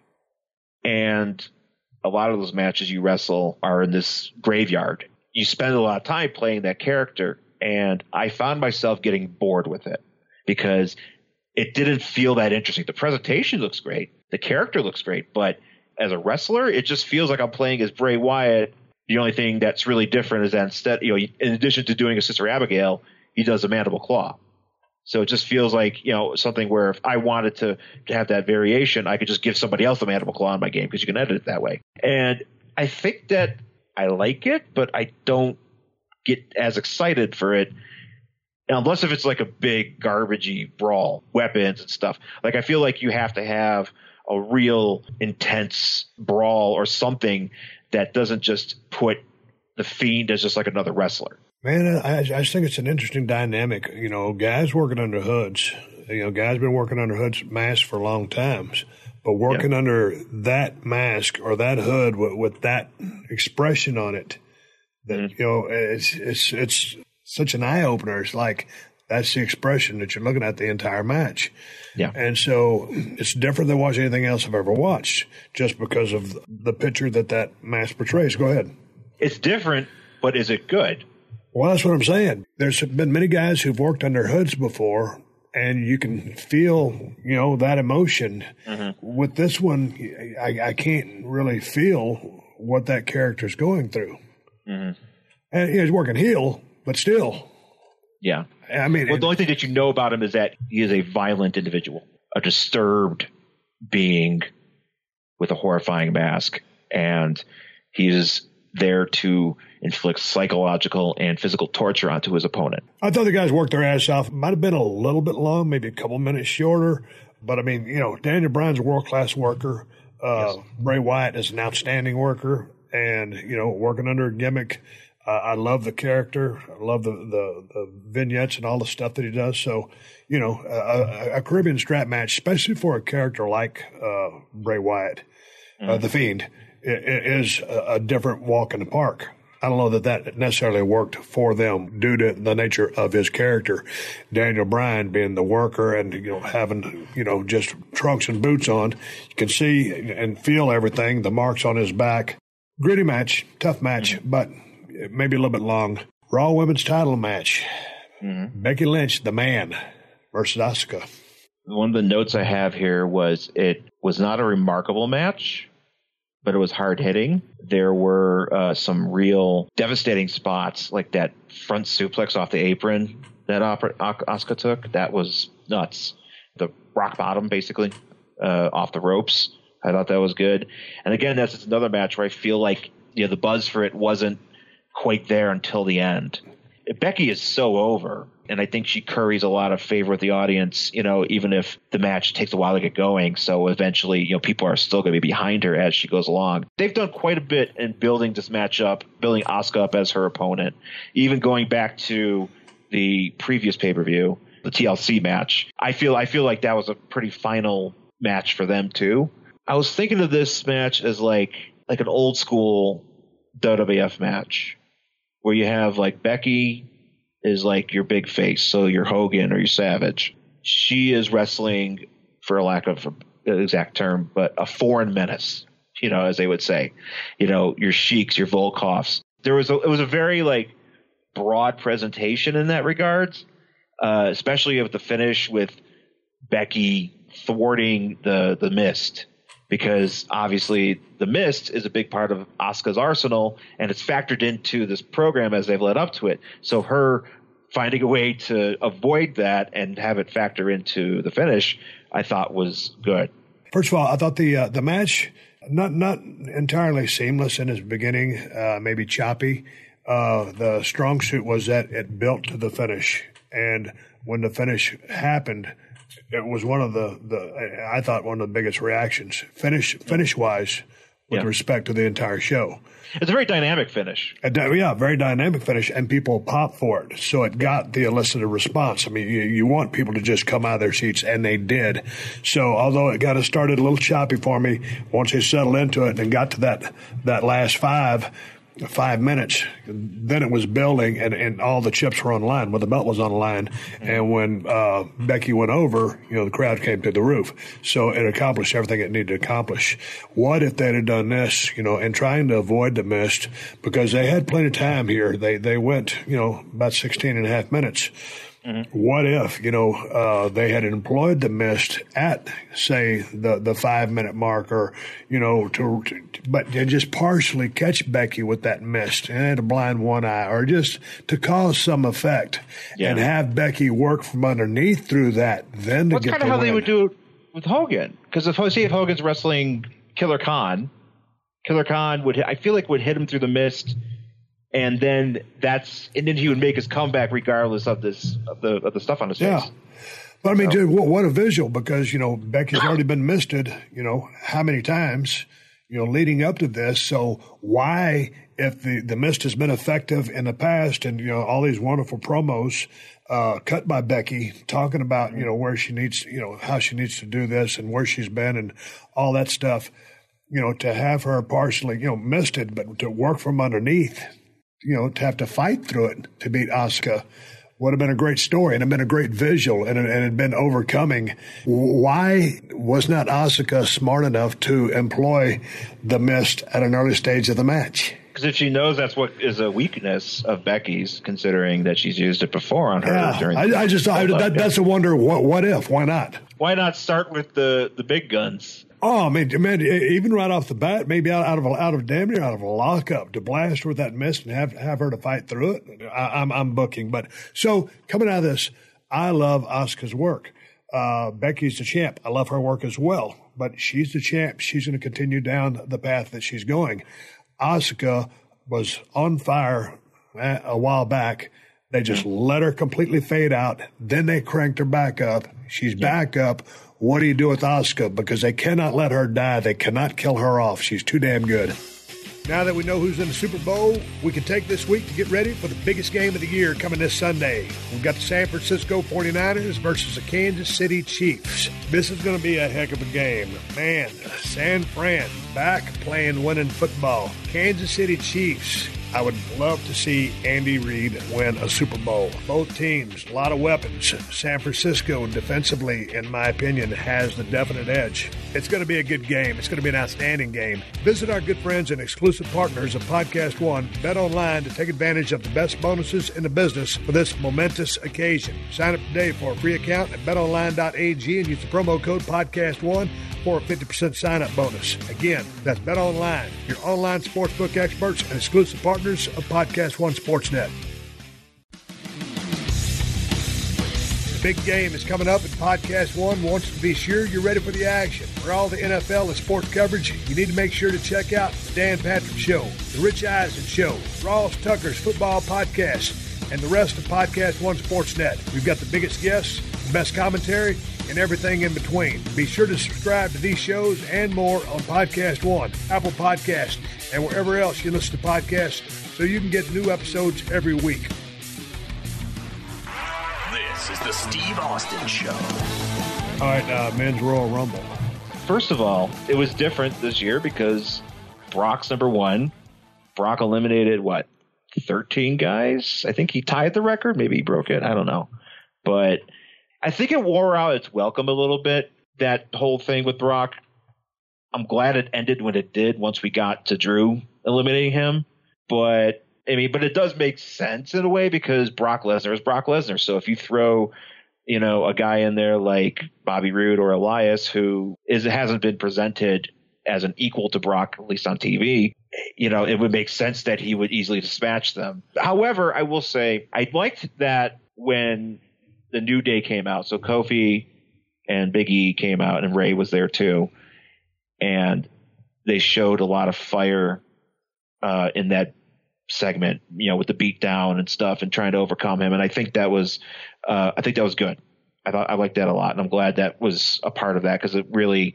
And a lot of those matches you wrestle are in this graveyard. You spend a lot of time playing that character. And I found myself getting bored with it because it didn't feel that interesting. The presentation looks great. The character looks great. But as a wrestler, it just feels like I'm playing as Bray Wyatt. The only thing that's really different is that instead, in addition to doing a Sister Abigail, he does a mandible claw. So it just feels like, something where if I wanted to have that variation, I could just give somebody else a mandible claw in my game because you can edit it that way. And I think that I like it, but I don't get as excited for it unless if it's like a big garbagey brawl, weapons and stuff. Like I feel like you have to have a real intense brawl or something that doesn't just put the Fiend as just like another wrestler. Man, I just think it's an interesting dynamic. Guys working under hoods. Guys been working under hoods masks for long times, but working under that mask or that hood with that expression on it, that it's such an eye opener. It's like that's the expression that you're looking at the entire match. Yeah. And so it's different than watching anything else I've ever watched just because of the picture that mask portrays. Go ahead. It's different, but is it good? Well, that's what I'm saying. There's been many guys who've worked under hoods before, and you can feel, that emotion. Mm-hmm. With this one, I can't really feel what that character's going through. Mm-hmm. And he's working heel, but still. Yeah. I mean, the only thing that you know about him is that he is a violent individual, a disturbed being with a horrifying mask, and he is there to inflict psychological and physical torture onto his opponent. I thought the guys worked their ass off. Might have been a little bit long, maybe a couple minutes shorter, but I mean, Daniel Bryan's a world-class worker. Yes. Bray Wyatt is an outstanding worker, and working under a gimmick. I love the character. I love the vignettes and all the stuff that he does. So, a Caribbean strap match, especially for a character like Bray Wyatt, the Fiend, is a different walk in the park. I don't know that necessarily worked for them due to the nature of his character. Daniel Bryan being the worker and, having, just trunks and boots on. You can see and feel everything, the marks on his back. Gritty match, tough match, but maybe a little bit long. Raw Women's title match. Mm-hmm. Becky Lynch, the man, versus Asuka. One of the notes I have here was it was not a remarkable match, but it was hard-hitting. There were some real devastating spots, like that front suplex off the apron that Asuka took. That was nuts. The rock bottom, basically, off the ropes. I thought that was good. And again, that's another match where I feel like the buzz for it wasn't quite there until the end. Becky is so over, and I think she curries a lot of favor with the audience, even if the match takes a while to get going. So eventually, people are still going to be behind her as she goes along. They've done quite a bit in building this match up, building Asuka up as her opponent, even going back to the previous pay-per-view, the TLC match. I feel like that was a pretty final match for them too. I was thinking of this match as like an old school WWF match, where you have like Becky is like your big face, so your Hogan or your Savage. She is wrestling, for a lack of an exact term, but a foreign menace, as they would say. Your Sheiks, your Volkoffs. It was a very like broad presentation in that regards, especially with the finish with Becky thwarting the Mist. Because obviously the Mist is a big part of Asuka's arsenal, and it's factored into this program as they've led up to it. So her finding a way to avoid that and have it factor into the finish, I thought was good. First of all, I thought the match not entirely seamless in its beginning, maybe choppy. The strong suit was that it built to the finish, and when the finish happened, it was one of I thought one of the biggest reactions finish wise with respect to the entire show. It's a very dynamic finish. Very dynamic finish, and people pop for it. So it got the elicited response. I mean, you want people to just come out of their seats, and they did. So although it got us started a little choppy for me, once they settled into it and got to that last 5 minutes, then it was building, and all the chips were on the line. Well, the belt was on the line, and when Becky went over, the crowd came through the roof. So it accomplished everything it needed to accomplish. What if they'd have done this, and trying to avoid the mist, because they had plenty of time here. They went, about 16 and a half minutes. Mm-hmm. What if, they had employed the mist at, say, the 5 minute mark, or, but to just partially catch Becky with that mist and to blind one eye, or just to cause some effect and have Becky work from underneath through that, then to That's get kind of how they would do it with Hogan. Because if Hogan's wrestling Killer Khan would hit him through the mist. And then he would make his comeback regardless of the stuff on his face. But I mean, dude, what a visual, because, Becky's already been misted, how many times, leading up to this. So why, if the mist has been effective in the past, and, all these wonderful promos, cut by Becky talking about, where she needs, how she needs to do this and where she's been and all that stuff, to have her partially, misted, but to work from underneath, to have to fight through it to beat Asuka would have been a great story and have been a great visual and had been overcoming. Why was not Asuka smart enough to employ the mist at an early stage of the match? Because if she knows that's what is a weakness of Becky's, considering that she's used it before on her. That's a wonder. What if? Why not? Why not start with the big guns? Oh, man, even right off the bat, maybe out of a lockup, to blast her with that mist and have her to fight through it. I'm booking. But so coming out of this, I love Asuka's work. Becky's the champ. I love her work as well. But she's the champ. She's going to continue down the path that she's going. Asuka was on fire a while back. They just let her completely fade out. Then they cranked her back up. She's back up. What do you do with Asuka? Because they cannot let her die. They cannot kill her off. She's too damn good. Now that we know who's in the Super Bowl, we can take this week to get ready for the biggest game of the year coming this Sunday. We've got the San Francisco 49ers versus the Kansas City Chiefs. This is going to be a heck of a game. Man, San Fran back playing winning football. Kansas City Chiefs. I would love to see Andy Reid win a Super Bowl. Both teams, a lot of weapons. San Francisco, defensively, in my opinion, has the definite edge. It's going to be a good game. It's going to be an outstanding game. Visit our good friends and exclusive partners of Podcast One, Bet Online, to take advantage of the best bonuses in the business for this momentous occasion. Sign up today for a free account at betonline.ag and use the promo code Podcast1 for a 50% sign-up bonus. Again, that's Bet Online, your online sportsbook experts and exclusive partners of Podcast One Sportsnet. The big game is coming up, and Podcast One wants to be sure you're ready for the action. For all the NFL and sports coverage, you need to make sure to check out the Dan Patrick Show, the Rich Eisen Show, Ross Tucker's Football Podcast, and the rest of Podcast One Sportsnet. We've got the biggest guests, the best commentary, and everything in between. Be sure to subscribe to these shows and more on Podcast One, Apple Podcasts, and wherever else you listen to podcasts, so you can get new episodes every week. This is the Steve Austin Show. All right, Men's Royal Rumble. First of all, it was different this year because Brock's number one. Brock eliminated, 13 guys? I think he tied the record. Maybe he broke it. I don't know. But I think it wore out its welcome a little bit, that whole thing with Brock. I'm glad it ended when it did once we got to Drew eliminating him. But it does make sense in a way because Brock Lesnar is Brock Lesnar. So if you throw, a guy in there like Bobby Roode or Elias who hasn't been presented as an equal to Brock, at least on TV, it would make sense that he would easily dispatch them. However, I will say I liked that when the New Day came out. So Kofi and Big E came out, and Ray was there too, and they showed a lot of fire in that segment, with the beat down and stuff and trying to overcome him. And I think that was good. I liked that a lot. And I'm glad that was a part of that, because it really,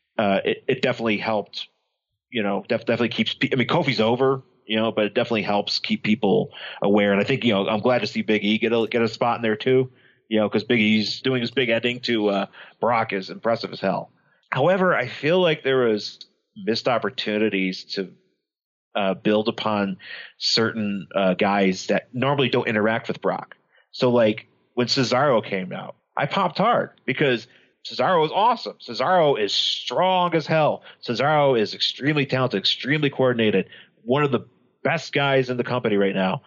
it definitely helped, definitely keeps, Kofi's over, but it definitely helps keep people aware. And I think, I'm glad to see Big E get a spot in there too, because Big E's doing his big ending to Brock is impressive as hell. However, I feel like there was missed opportunities to build upon certain guys that normally don't interact with Brock. So like when Cesaro came out, I popped hard because Cesaro is awesome. Cesaro is strong as hell. Cesaro is extremely talented, extremely coordinated, one of the best guys in the company right now.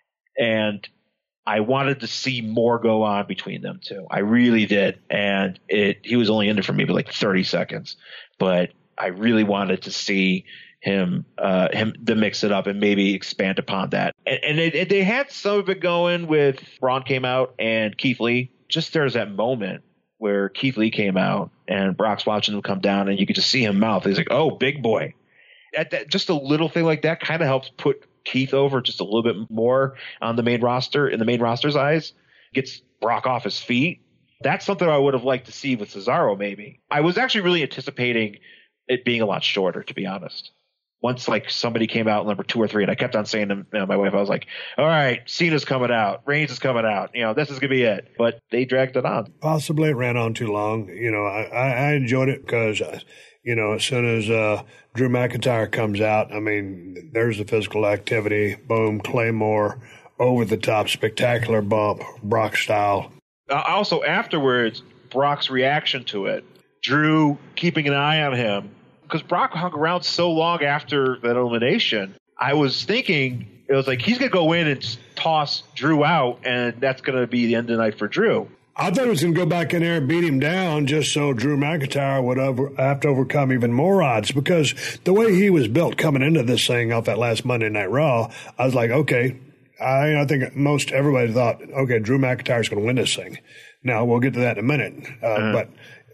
And I wanted to see more go on between them two. I really did. And he was only in it for maybe like 30 seconds, but I really wanted to see him to mix it up and maybe expand upon that. And they had some of it going with Braun came out and Keith Lee. Just there's that moment where Keith Lee came out and Brock's watching him come down, and you could just see him mouth. He's like, "Oh, big boy." Just a little thing like that kind of helps put Keith over just a little bit more on the main roster, in the main roster's eyes, gets Brock off his feet. That's something I would have liked to see with Cesaro maybe. I was actually really anticipating it being a lot shorter, to be honest. Once like somebody came out number 2 or 3, and I kept on saying to my wife, I was like, all right, Cena's coming out, Reigns is coming out, this is gonna be it. But they dragged it on. Possibly it ran on too long. I enjoyed it because as soon as Drew McIntyre comes out, there's the physical activity. Boom, Claymore, over the top, spectacular bump, Brock style. Also afterwards, Brock's reaction to it, Drew keeping an eye on him. Because Brock hung around so long after that elimination, I was thinking it was like he's going to go in and toss Drew out, and that's going to be the end of the night for Drew. I thought he was going to go back in there and beat him down just so Drew McIntyre would have to overcome even more odds, because the way he was built coming into this thing off that last Monday Night Raw, I was like, okay, I think most everybody thought, okay, Drew McIntyre's going to win this thing. Now, we'll get to that in a minute, but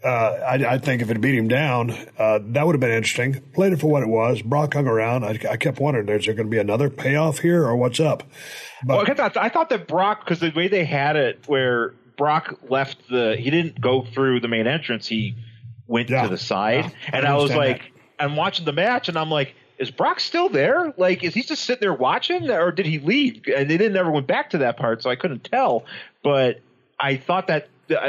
I think if it beat him down, that would have been interesting. Played it for what it was. Brock hung around. I kept wondering, is there going to be another payoff here or what's up? But, I thought that Brock, because the way they had it where Brock left he didn't go through the main entrance. He went to the side. And I was like, I'm watching the match and I'm like, is Brock still there? Like, is he just sitting there watching, or did he leave? And they never went back to that part, so I couldn't tell. But I thought that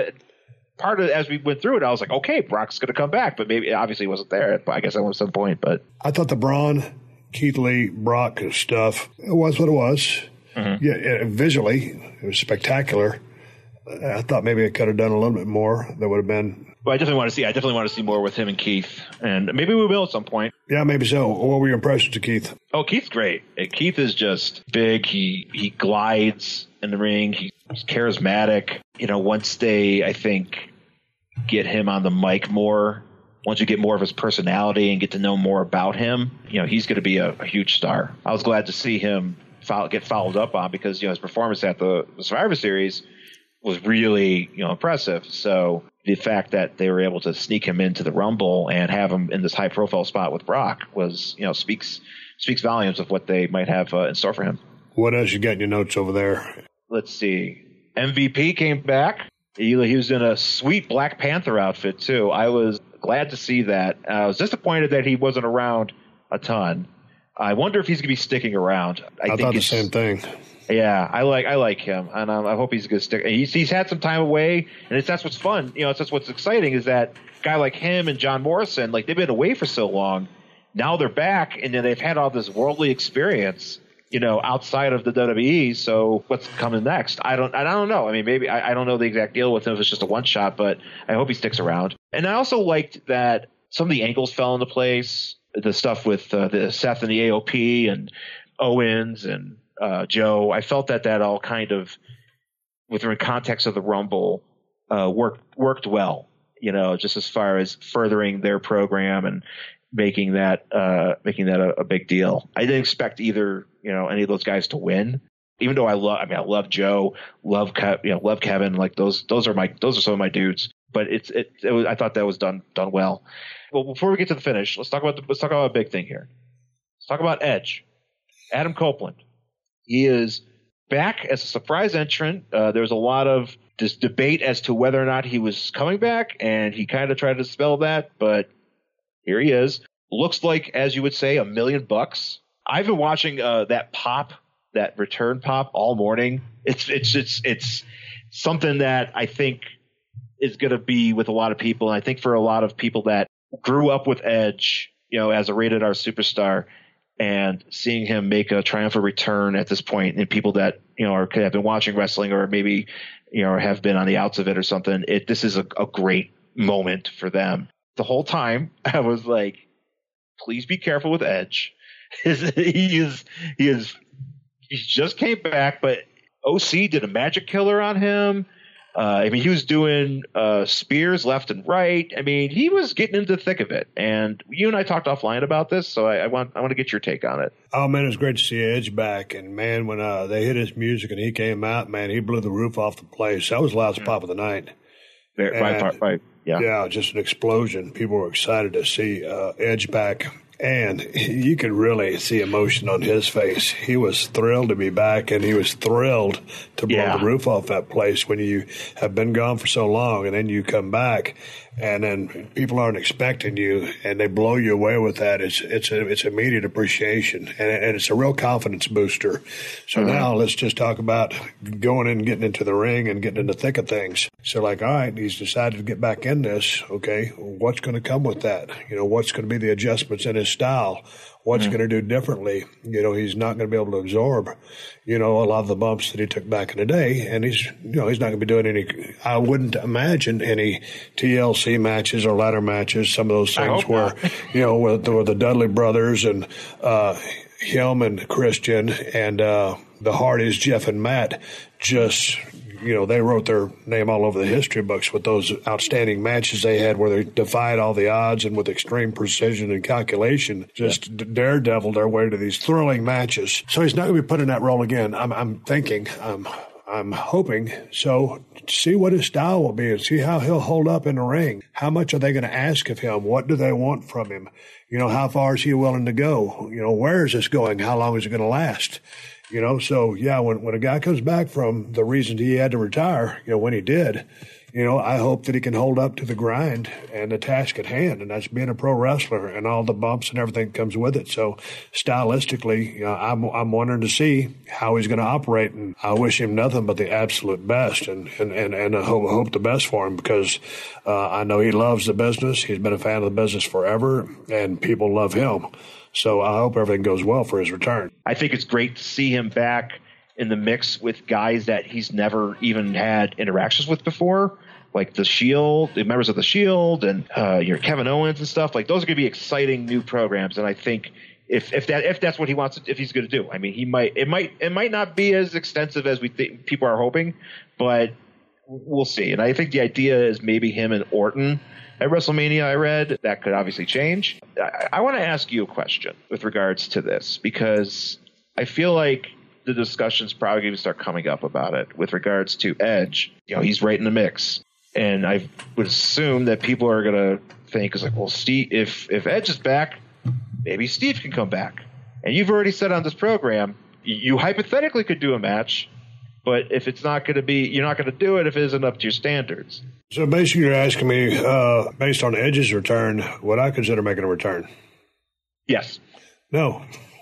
part of it, as we went through it, I was like, okay, Brock's going to come back, but maybe obviously he wasn't there. I guess that was some point. But I thought the Braun, Keith Lee, Brock stuff, it was what it was. Mm-hmm. Yeah, visually, it was spectacular. I thought maybe it could have done a little bit more. That would have been. Well, I definitely want to see more with him and Keith, and maybe we will at some point. Yeah, maybe so. What were your impressions of Keith? Oh, Keith's great. Keith is just big. He glides in the ring. He's charismatic. Once they, I think, get him on the mic more, once you get more of his personality and get to know more about him, he's going to be a huge star. I was glad to see him get followed up on, because his performance at the Survivor Series was really impressive. So the fact that they were able to sneak him into the Rumble and have him in this high profile spot with Brock was speaks volumes of what they might have in store for him. What else you got in your notes over there? Let's see. MVP came back. He was in a sweet Black Panther outfit too. I was glad to see that. I was disappointed that he wasn't around a ton. I wonder if he's going to be sticking around. I thought the same thing. Yeah, I like him, and I hope he's going to stick. He's had some time away, and that's what's fun. That's what's exciting, is that a guy like him and John Morrison, like, they've been away for so long. Now they're back, and then they've had all this worldly experience, outside of the WWE. So what's coming next? I don't know. Maybe I don't know the exact deal with him if it's just a one shot, but I hope he sticks around. And I also liked that some of the angles fell into place. The stuff with the Seth and the AOP and Owens and Joe, I felt that all kind of, within context of the Rumble, worked well. Just as far as furthering their program and making that a big deal. I didn't expect either any of those guys to win, even though I love Joe, love Kevin. Like those are some of my dudes. but I thought that was done well. Well, before we get to the finish, let's talk about a big thing here. Let's talk about Edge, Adam Copeland. He is back as a surprise entrant. There was a lot of this debate as to whether or not he was coming back, and he kind of tried to dispel that, but here he is. Looks like, as you would say, $1 million. I've been watching that return pop all morning. It's something that I think is going to be with a lot of people, and I think for a lot of people that grew up with Edge, as a rated R superstar, and seeing him make a triumphant return at this point, and people that have been watching wrestling or maybe have been on the outs of it or something, this is a great moment for them. The whole time I was like, please be careful with Edge. He just came back, but OC did a magic killer on him. He was doing spears left and right. He was getting into the thick of it. And you and I talked offline about this, so I want to get your take on it. Oh, man, it was great to see Edge back. And, man, when they hit his music and he came out, man, he blew the roof off the place. That was the loudest pop of the night. Right. Yeah, just an explosion. People were excited to see Edge back. And you could really see emotion on his face. He was thrilled to be back, and he was thrilled to blow the roof off that place when you have been gone for so long, and then you come back, and then people aren't expecting you, and they blow you away with that. It's immediate appreciation, and it's a real confidence booster. So now let's just talk about going in and getting into the ring and getting in the thick of things. So all right, he's decided to get back in this. Okay, what's going to come with that? What's going to be the adjustments in his style? What's going to do differently? He's not going to be able to absorb, a lot of the bumps that he took back in the day. And he's not going to be doing any, I wouldn't imagine any TLC matches or ladder matches, some of those things where, with the Dudley brothers and him and Christian and the Hardys, Jeff and Matt, just they wrote their name all over the history books with those outstanding matches they had where they defied all the odds and with extreme precision and calculation, just daredeviled their way to these thrilling matches. So he's not going to be put in that role again. I'm hoping so. See what his style will be and see how he'll hold up in the ring. How much are they going to ask of him? What do they want from him? How far is he willing to go? Where is this going? How long is it going to last? So, when a guy comes back from the reasons he had to retire, when he did, I hope that he can hold up to the grind and the task at hand, and that's being a pro wrestler and all the bumps and everything that comes with it. So, stylistically, I'm wondering to see how he's going to operate, and I wish him nothing but the absolute best, and I hope the best for him because I know he loves the business. He's been a fan of the business forever, and people love him. So I hope everything goes well for his return. I think it's great to see him back in the mix with guys that he's never even had interactions with before, like the Shield, the members of the Shield, and your Kevin Owens and stuff. Like those are going to be exciting new programs, and I think if that's what he wants, if he's going to do, it might not be as extensive as we think people are hoping, but we'll see. And I think the idea is maybe him and Orton at WrestleMania. I read that could obviously change. I want to ask you a question with regards to this because I feel like the discussion's probably going to start coming up about it with regards to Edge. He's right in the mix, and I would assume that people are going to think, well, Steve, if Edge is back, maybe Steve can come back. And you've already said on this program, you hypothetically could do a match, but if it's not going to be, you're not going to do it if it isn't up to your standards. So basically you're asking me, based on Edge's return, would I consider making a return? Yes. No.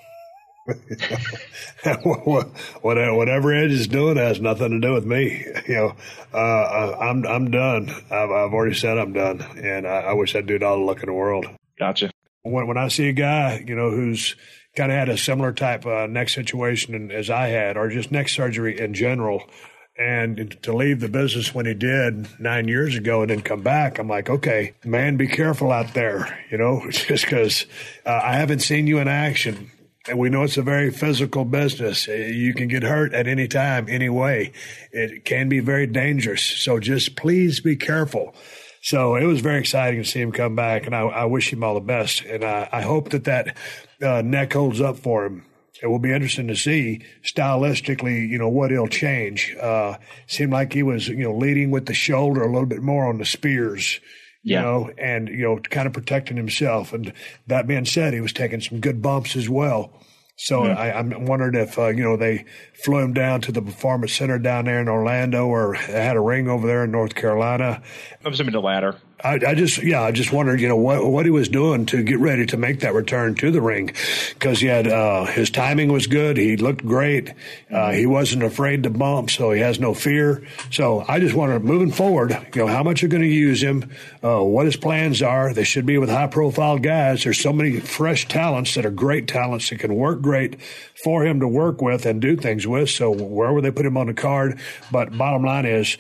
Whatever Edge is doing has nothing to do with me. I'm done. I've already said I'm done, and I wish I'd do all the luck in the world. Gotcha. When I see a guy, who's kind of had a similar type neck situation as I had, or just neck surgery in general, and to leave the business when he did 9 years ago and then come back, I'm like, okay, man, be careful out there, just because I haven't seen you in action. And we know it's a very physical business. You can get hurt at any time, any way. It can be very dangerous. So just please be careful. So it was very exciting to see him come back, and I wish him all the best. And I hope that neck holds up for him. it will be interesting to see stylistically, what he'll change. Seemed like he was, leading with the shoulder a little bit more on the spears. And kind of protecting himself. And that being said, he was taking some good bumps as well. So I'm wondering if, they flew him down to the Performance Center down there in Orlando or had a ring over there in North Carolina. I'm assuming the latter. I just wondered, what he was doing to get ready to make that return to the ring, because he had his timing was good. He looked great. He wasn't afraid to bump, so he has no fear. So I just wondered, moving forward, how much you're going to use him, what his plans are. They should be with high-profile guys. There's so many fresh talents that are great talents that can work great for him to work with and do things with. So wherever they put him on the card, but bottom line is,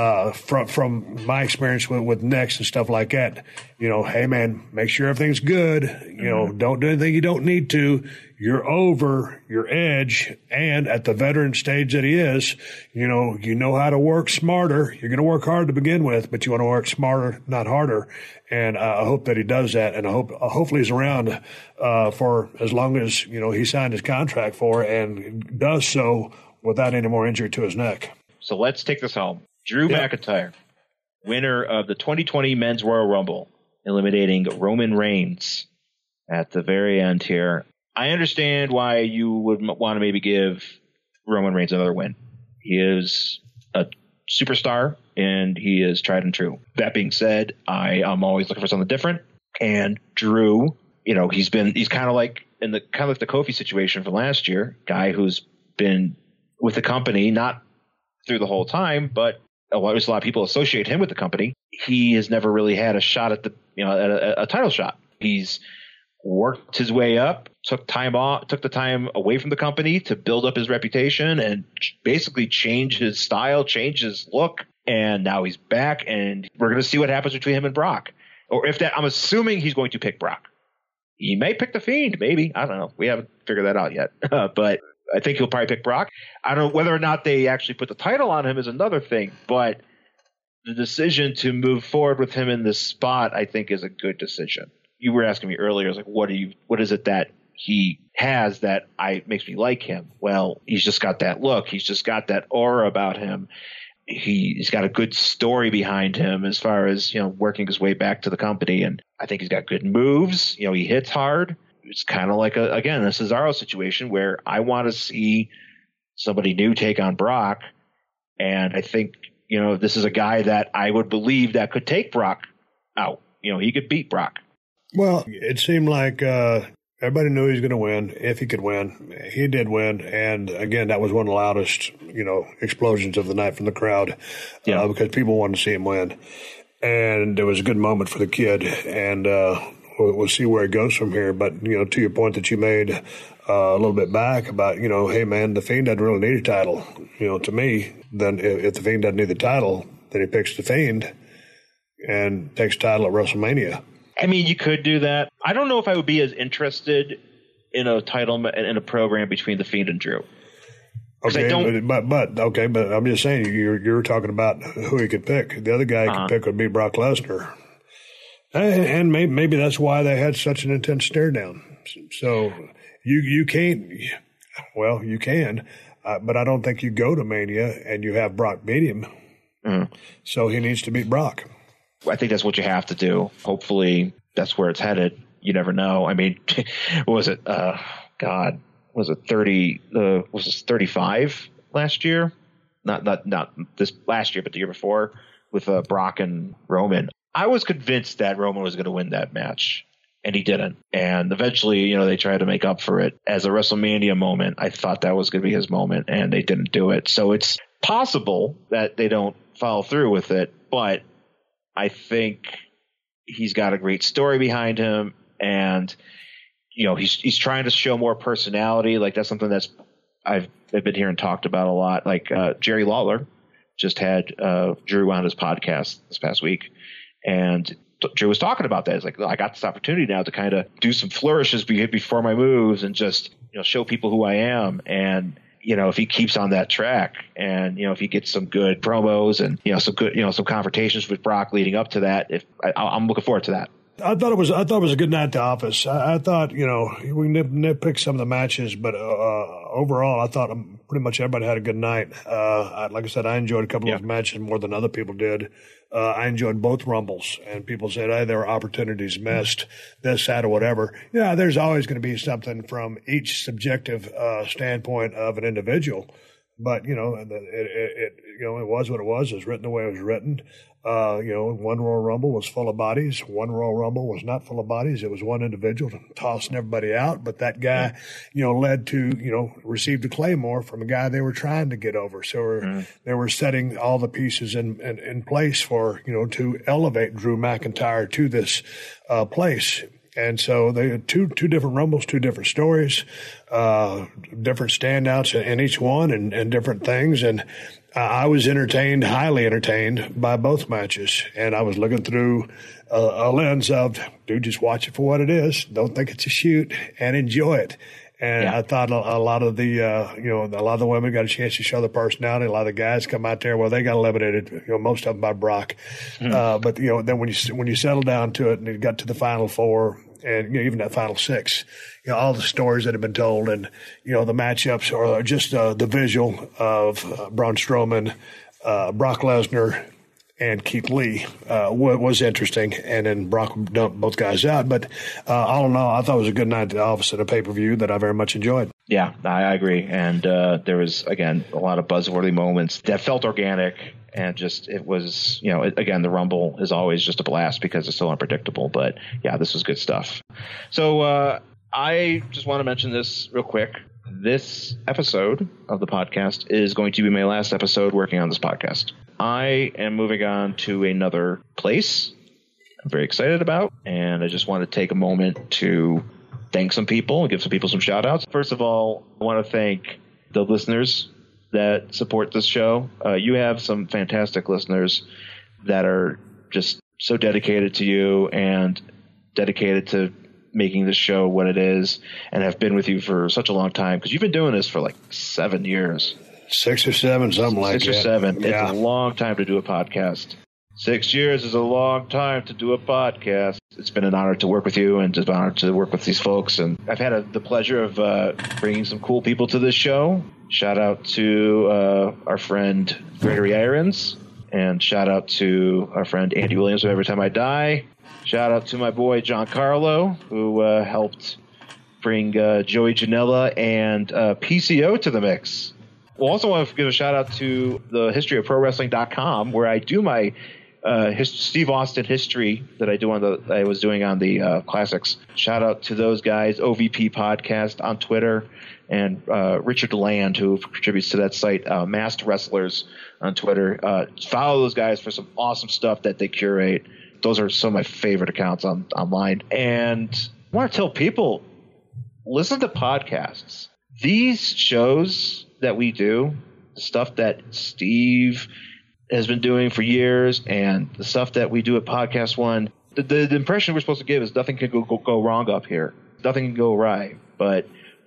from my experience with Next and stuff like that, hey man, make sure everything's good. Don't do anything you don't need to. You're over your edge, and at the veteran stage that he is, you know how to work smarter. You're going to work hard to begin with, but you want to work smarter, not harder. And I hope that he does that, and hopefully he's around for as long as he signed his contract for, and does so without any more injury to his neck. So let's take this home. Drew McIntyre, winner of the 2020 Men's Royal Rumble, eliminating Roman Reigns at the very end here. I understand why you would want to maybe give Roman Reigns another win. He is a superstar, and he is tried and true. That being said, I'm always looking for something different. And Drew, he's kind of like the Kofi situation from last year, guy who's been with the company, not through the whole time, but a lot of people associate him with the company. He has never really had a shot at a title shot. He's worked his way up, took the time away from the company to build up his reputation and basically change his style, change his look. And now he's back, and we're going to see what happens between him and Brock. Or I'm assuming he's going to pick Brock. He may pick the Fiend, maybe. I don't know. We haven't figured that out yet. But I think he'll probably pick Brock. I don't know whether or not they actually put the title on him is another thing, but the decision to move forward with him in this spot, I think, is a good decision. You were asking me earlier, like, what is it that he has that makes me like him? Well, he's just got that look. He's just got that aura about him. He's got a good story behind him as far as, working his way back to the company. And I think he's got good moves. He hits hard. It's kind of like a Cesaro situation where I want to see somebody new take on Brock. And I think, this is a guy that I would believe that could take Brock out. He could beat Brock. Well, it seemed like everybody knew he was going to win if he could win. He did win. And again, that was one of the loudest, explosions of the night from the crowd because people wanted to see him win. And it was a good moment for the kid. And, we'll see where it goes from here. But, to your point that you made a little bit back about, hey, man, the Fiend doesn't really need a title. To me, then if the Fiend doesn't need the title, then he picks the Fiend and takes the title at WrestleMania. I mean, you could do that. I don't know if I would be as interested in a title in a program between the Fiend and Drew. Okay, but I'm just saying you're talking about who he could pick. The other guy he could pick would be Brock Lesnar. And maybe that's why they had such an intense stare down. So you can't. Well, you can, but I don't think you go to Mania and you have Brock beat him. So he needs to beat Brock. I think that's what you have to do. Hopefully, that's where it's headed. You never know. I mean, what was it? Was it 30? Was it 35 last year? Not this last year, but the year before with Brock and Roman. I was convinced that Roman was going to win that match, and he didn't. And eventually, they tried to make up for it as a WrestleMania moment. I thought that was going to be his moment, and they didn't do it. So it's possible that they don't follow through with it, but I think he's got a great story behind him, and he's trying to show more personality. Like that's something that's I've been hearing talked about a lot. Like Jerry Lawler just had Drew on his podcast this past week. And Drew was talking about that. It's like, I got this opportunity now to kind of do some flourishes before my moves and just, show people who I am. And, if he keeps on that track and, if he gets some good promos and, some good, some confrontations with Brock leading up to that, I'm looking forward to that. I thought it was a good night at the office. I thought, we nitpick some of the matches, but overall, I thought pretty much everybody had a good night. Like I said, I enjoyed a couple of those matches more than other people did. I enjoyed both Rumbles, and people said, hey, there were opportunities missed, this, that, or whatever. Yeah, there's always going to be something from each subjective standpoint of an individual. But, it was what it was. It was written the way it was written. One Royal Rumble was full of bodies. One Royal Rumble was not full of bodies. It was one individual tossing everybody out. But that guy, led to, received a Claymore from a guy they were trying to get over. So they were setting all the pieces in place for, to elevate Drew McIntyre to this place. And so they had two different Rumbles, two different stories, different standouts in each one and different things. And I was highly entertained by both matches. And I was looking through a lens of, dude, just watch it for what it is. Don't think it's a shoot and enjoy it. And I thought a lot of the women got a chance to show their personality. A lot of the guys come out there, well, they got eliminated, most of them by Brock. But then when you settle down to it and you got to the final four and even that final six, all the stories that have been told and, the matchups or just the visual of Braun Strowman, Brock Lesnar, and Keith Lee was interesting. And then Brock dumped both guys out. But all in all, I thought it was a good night at the office and a pay-per-view that I very much enjoyed. Yeah, I agree. And there was, again, a lot of buzzworthy moments that felt organic. And just, it was, again, the Rumble is always just a blast because it's so unpredictable. But, yeah, this was good stuff. So I just want to mention this real quick. This episode of the podcast is going to be my last episode working on this podcast. I am moving on to another place I'm very excited about, and I just want to take a moment to thank some people and give some people some shout outs. First of all, I want to thank the listeners that support this show. You have some fantastic listeners that are just so dedicated to you and dedicated to making this show what it is and have been with you for such a long time, because you've been doing this for like 7 years. 6 or 7, something like that. 6 or 7. Yeah. It's a long time to do a podcast. 6 years is a long time to do a podcast. It's been an honor to work with you and just an honor to work with these folks. And I've had the pleasure of bringing some cool people to this show. Shout out to our friend Gregory Irons, and shout out to our friend Andy Williams of Every Time I Die. Shout out to my boy John Carlo, who helped bring Joey Janela and PCO to the mix. We'll also want to give a shout out to the historyofprowrestling.com, where I do my Steve Austin history that I was doing on the classics. Shout out to those guys, OVP Podcast on Twitter, and Richard Land, who contributes to that site, Masked Wrestlers on Twitter. Follow those guys for some awesome stuff that they curate. Those are some of my favorite accounts online. And I want to tell people, listen to podcasts. These shows that we do, the stuff that Steve has been doing for years and the stuff that we do at Podcast One, the impression we're supposed to give is nothing can go wrong up here. Nothing can go right. But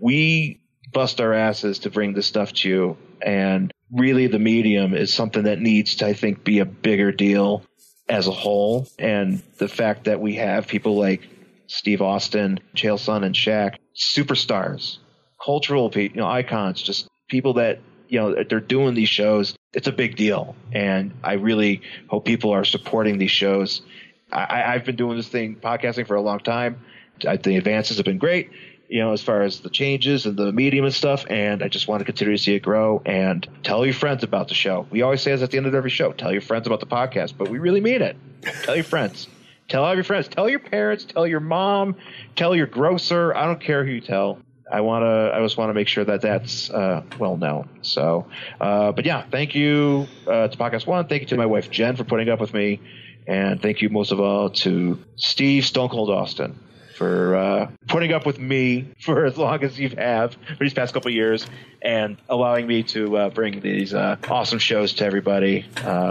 we bust our asses to bring this stuff to you. And really the medium is something that needs to, I think, be a bigger deal as a whole. And the fact that we have people like Steve Austin, Chael Sonnen, and Shaq, superstars, cultural icons, just people that, they're doing these shows. It's a big deal. And I really hope people are supporting these shows. I've been doing this thing, podcasting, for a long time. The advances have been great, as far as the changes and the medium and stuff. And I just want to continue to see it grow. And tell your friends about the show. We always say this at the end of every show. Tell your friends about the podcast, but we really mean it. Tell your friends. Tell all your friends. Tell your parents. Tell your mom. Tell your grocer. I don't care who you tell. I just want to make sure that that's well known. So, but yeah, thank you to Podcast One. Thank you to my wife Jen for putting up with me, and thank you most of all to Steve Stone Cold Austin for putting up with me for as long as you have for these past couple of years, and allowing me to bring these awesome shows to everybody.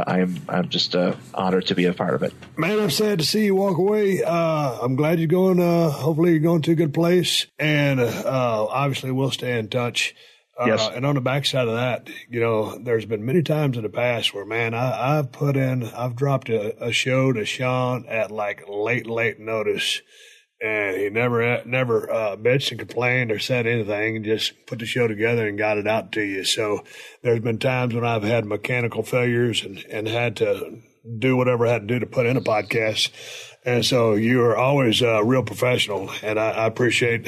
I'm just honored to be a part of it. Man, I'm sad to see you walk away. I'm glad you're going. Hopefully, you're going to a good place, and obviously, we'll stay in touch. Yes. And on the backside of that, there's been many times in the past where, man, I've dropped a show to Sean at like late notice, and he never bitched and complained or said anything, and just put the show together and got it out to you. So there's been times when I've had mechanical failures and had to do whatever I had to do to put in a podcast. And so you are always real professional, and I appreciate,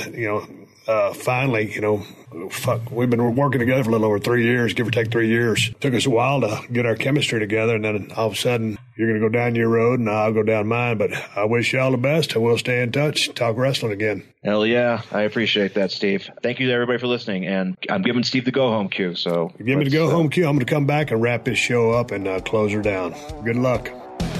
finally, we've been working together for a little over 3 years, give or take 3 years. Took us a while to get our chemistry together, and then all of a sudden you're going to go down your road and I'll go down mine. But I wish you all the best, and we'll stay in touch, talk wrestling again. Hell yeah. I appreciate that, Steve. Thank you to everybody for listening, and I'm giving Steve the go-home cue. So give me the go-home cue. I'm going to come back and wrap this show up and close her down. Good luck.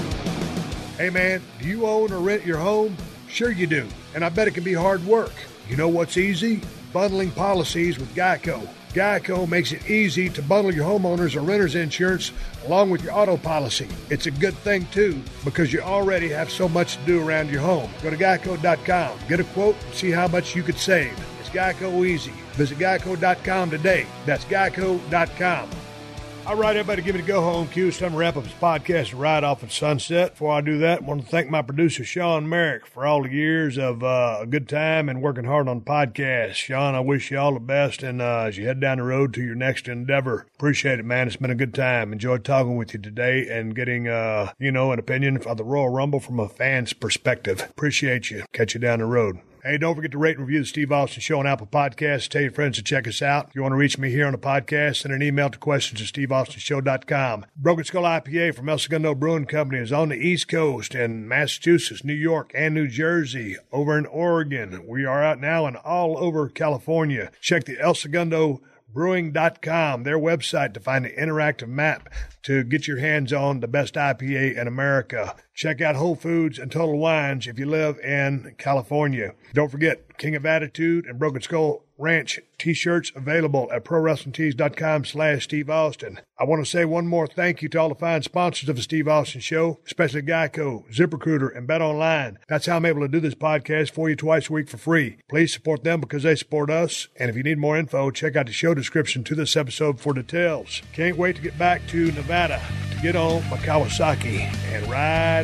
Hey, man, do you own or rent your home? Sure you do, and I bet it can be hard work. You know what's easy? Bundling policies with Geico. Geico makes it easy to bundle your homeowners or renters insurance along with your auto policy. It's a good thing, too, because you already have so much to do around your home. Go to geico.com, get a quote, and see how much you could save. It's Geico easy. Visit geico.com today. That's geico.com. All right, everybody, give me the go-home cue. It's time to wrap up this podcast and ride off at sunset. Before I do that, I want to thank my producer, Sean Merrick, for all the years of a good time and working hard on the podcast. Sean, I wish you all the best, and as you head down the road to your next endeavor, appreciate it, man. It's been a good time. Enjoyed talking with you today and getting, an opinion of the Royal Rumble from a fan's perspective. Appreciate you. Catch you down the road. Hey, don't forget to rate and review the Steve Austin Show on Apple Podcasts. Tell your friends to check us out. If you want to reach me here on the podcast, send an email to questions@steveaustonshow.com. Broken Skull IPA from El Segundo Brewing Company is on the East Coast in Massachusetts, New York, and New Jersey. Over in Oregon, we are out now and all over California. Check the El Segundo Brewing.com, their website, to find the interactive map to get your hands on the best IPA in America. Check out Whole Foods and Total Wines if you live in California. Don't forget King of Attitude and Broken Skull Ranch t-shirts available at ProWrestlingTees.com/Steve Austin. I want to say one more thank you to all the fine sponsors of the Steve Austin Show, especially Geico, ZipRecruiter, and BetOnline. That's how I'm able to do this podcast for you twice a week for free. Please support them because they support us. And if you need more info, check out the show description to this episode for details. Can't wait to get back to Nevada to get on my Kawasaki and ride.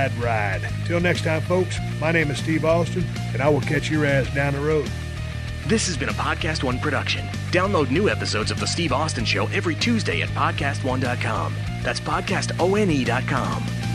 Till next time, folks, my name is Steve Austin, and I will catch your ass down the road. This has been a Podcast One production. Download new episodes of The Steve Austin Show every Tuesday at PodcastOne.com. That's PodcastOne.com.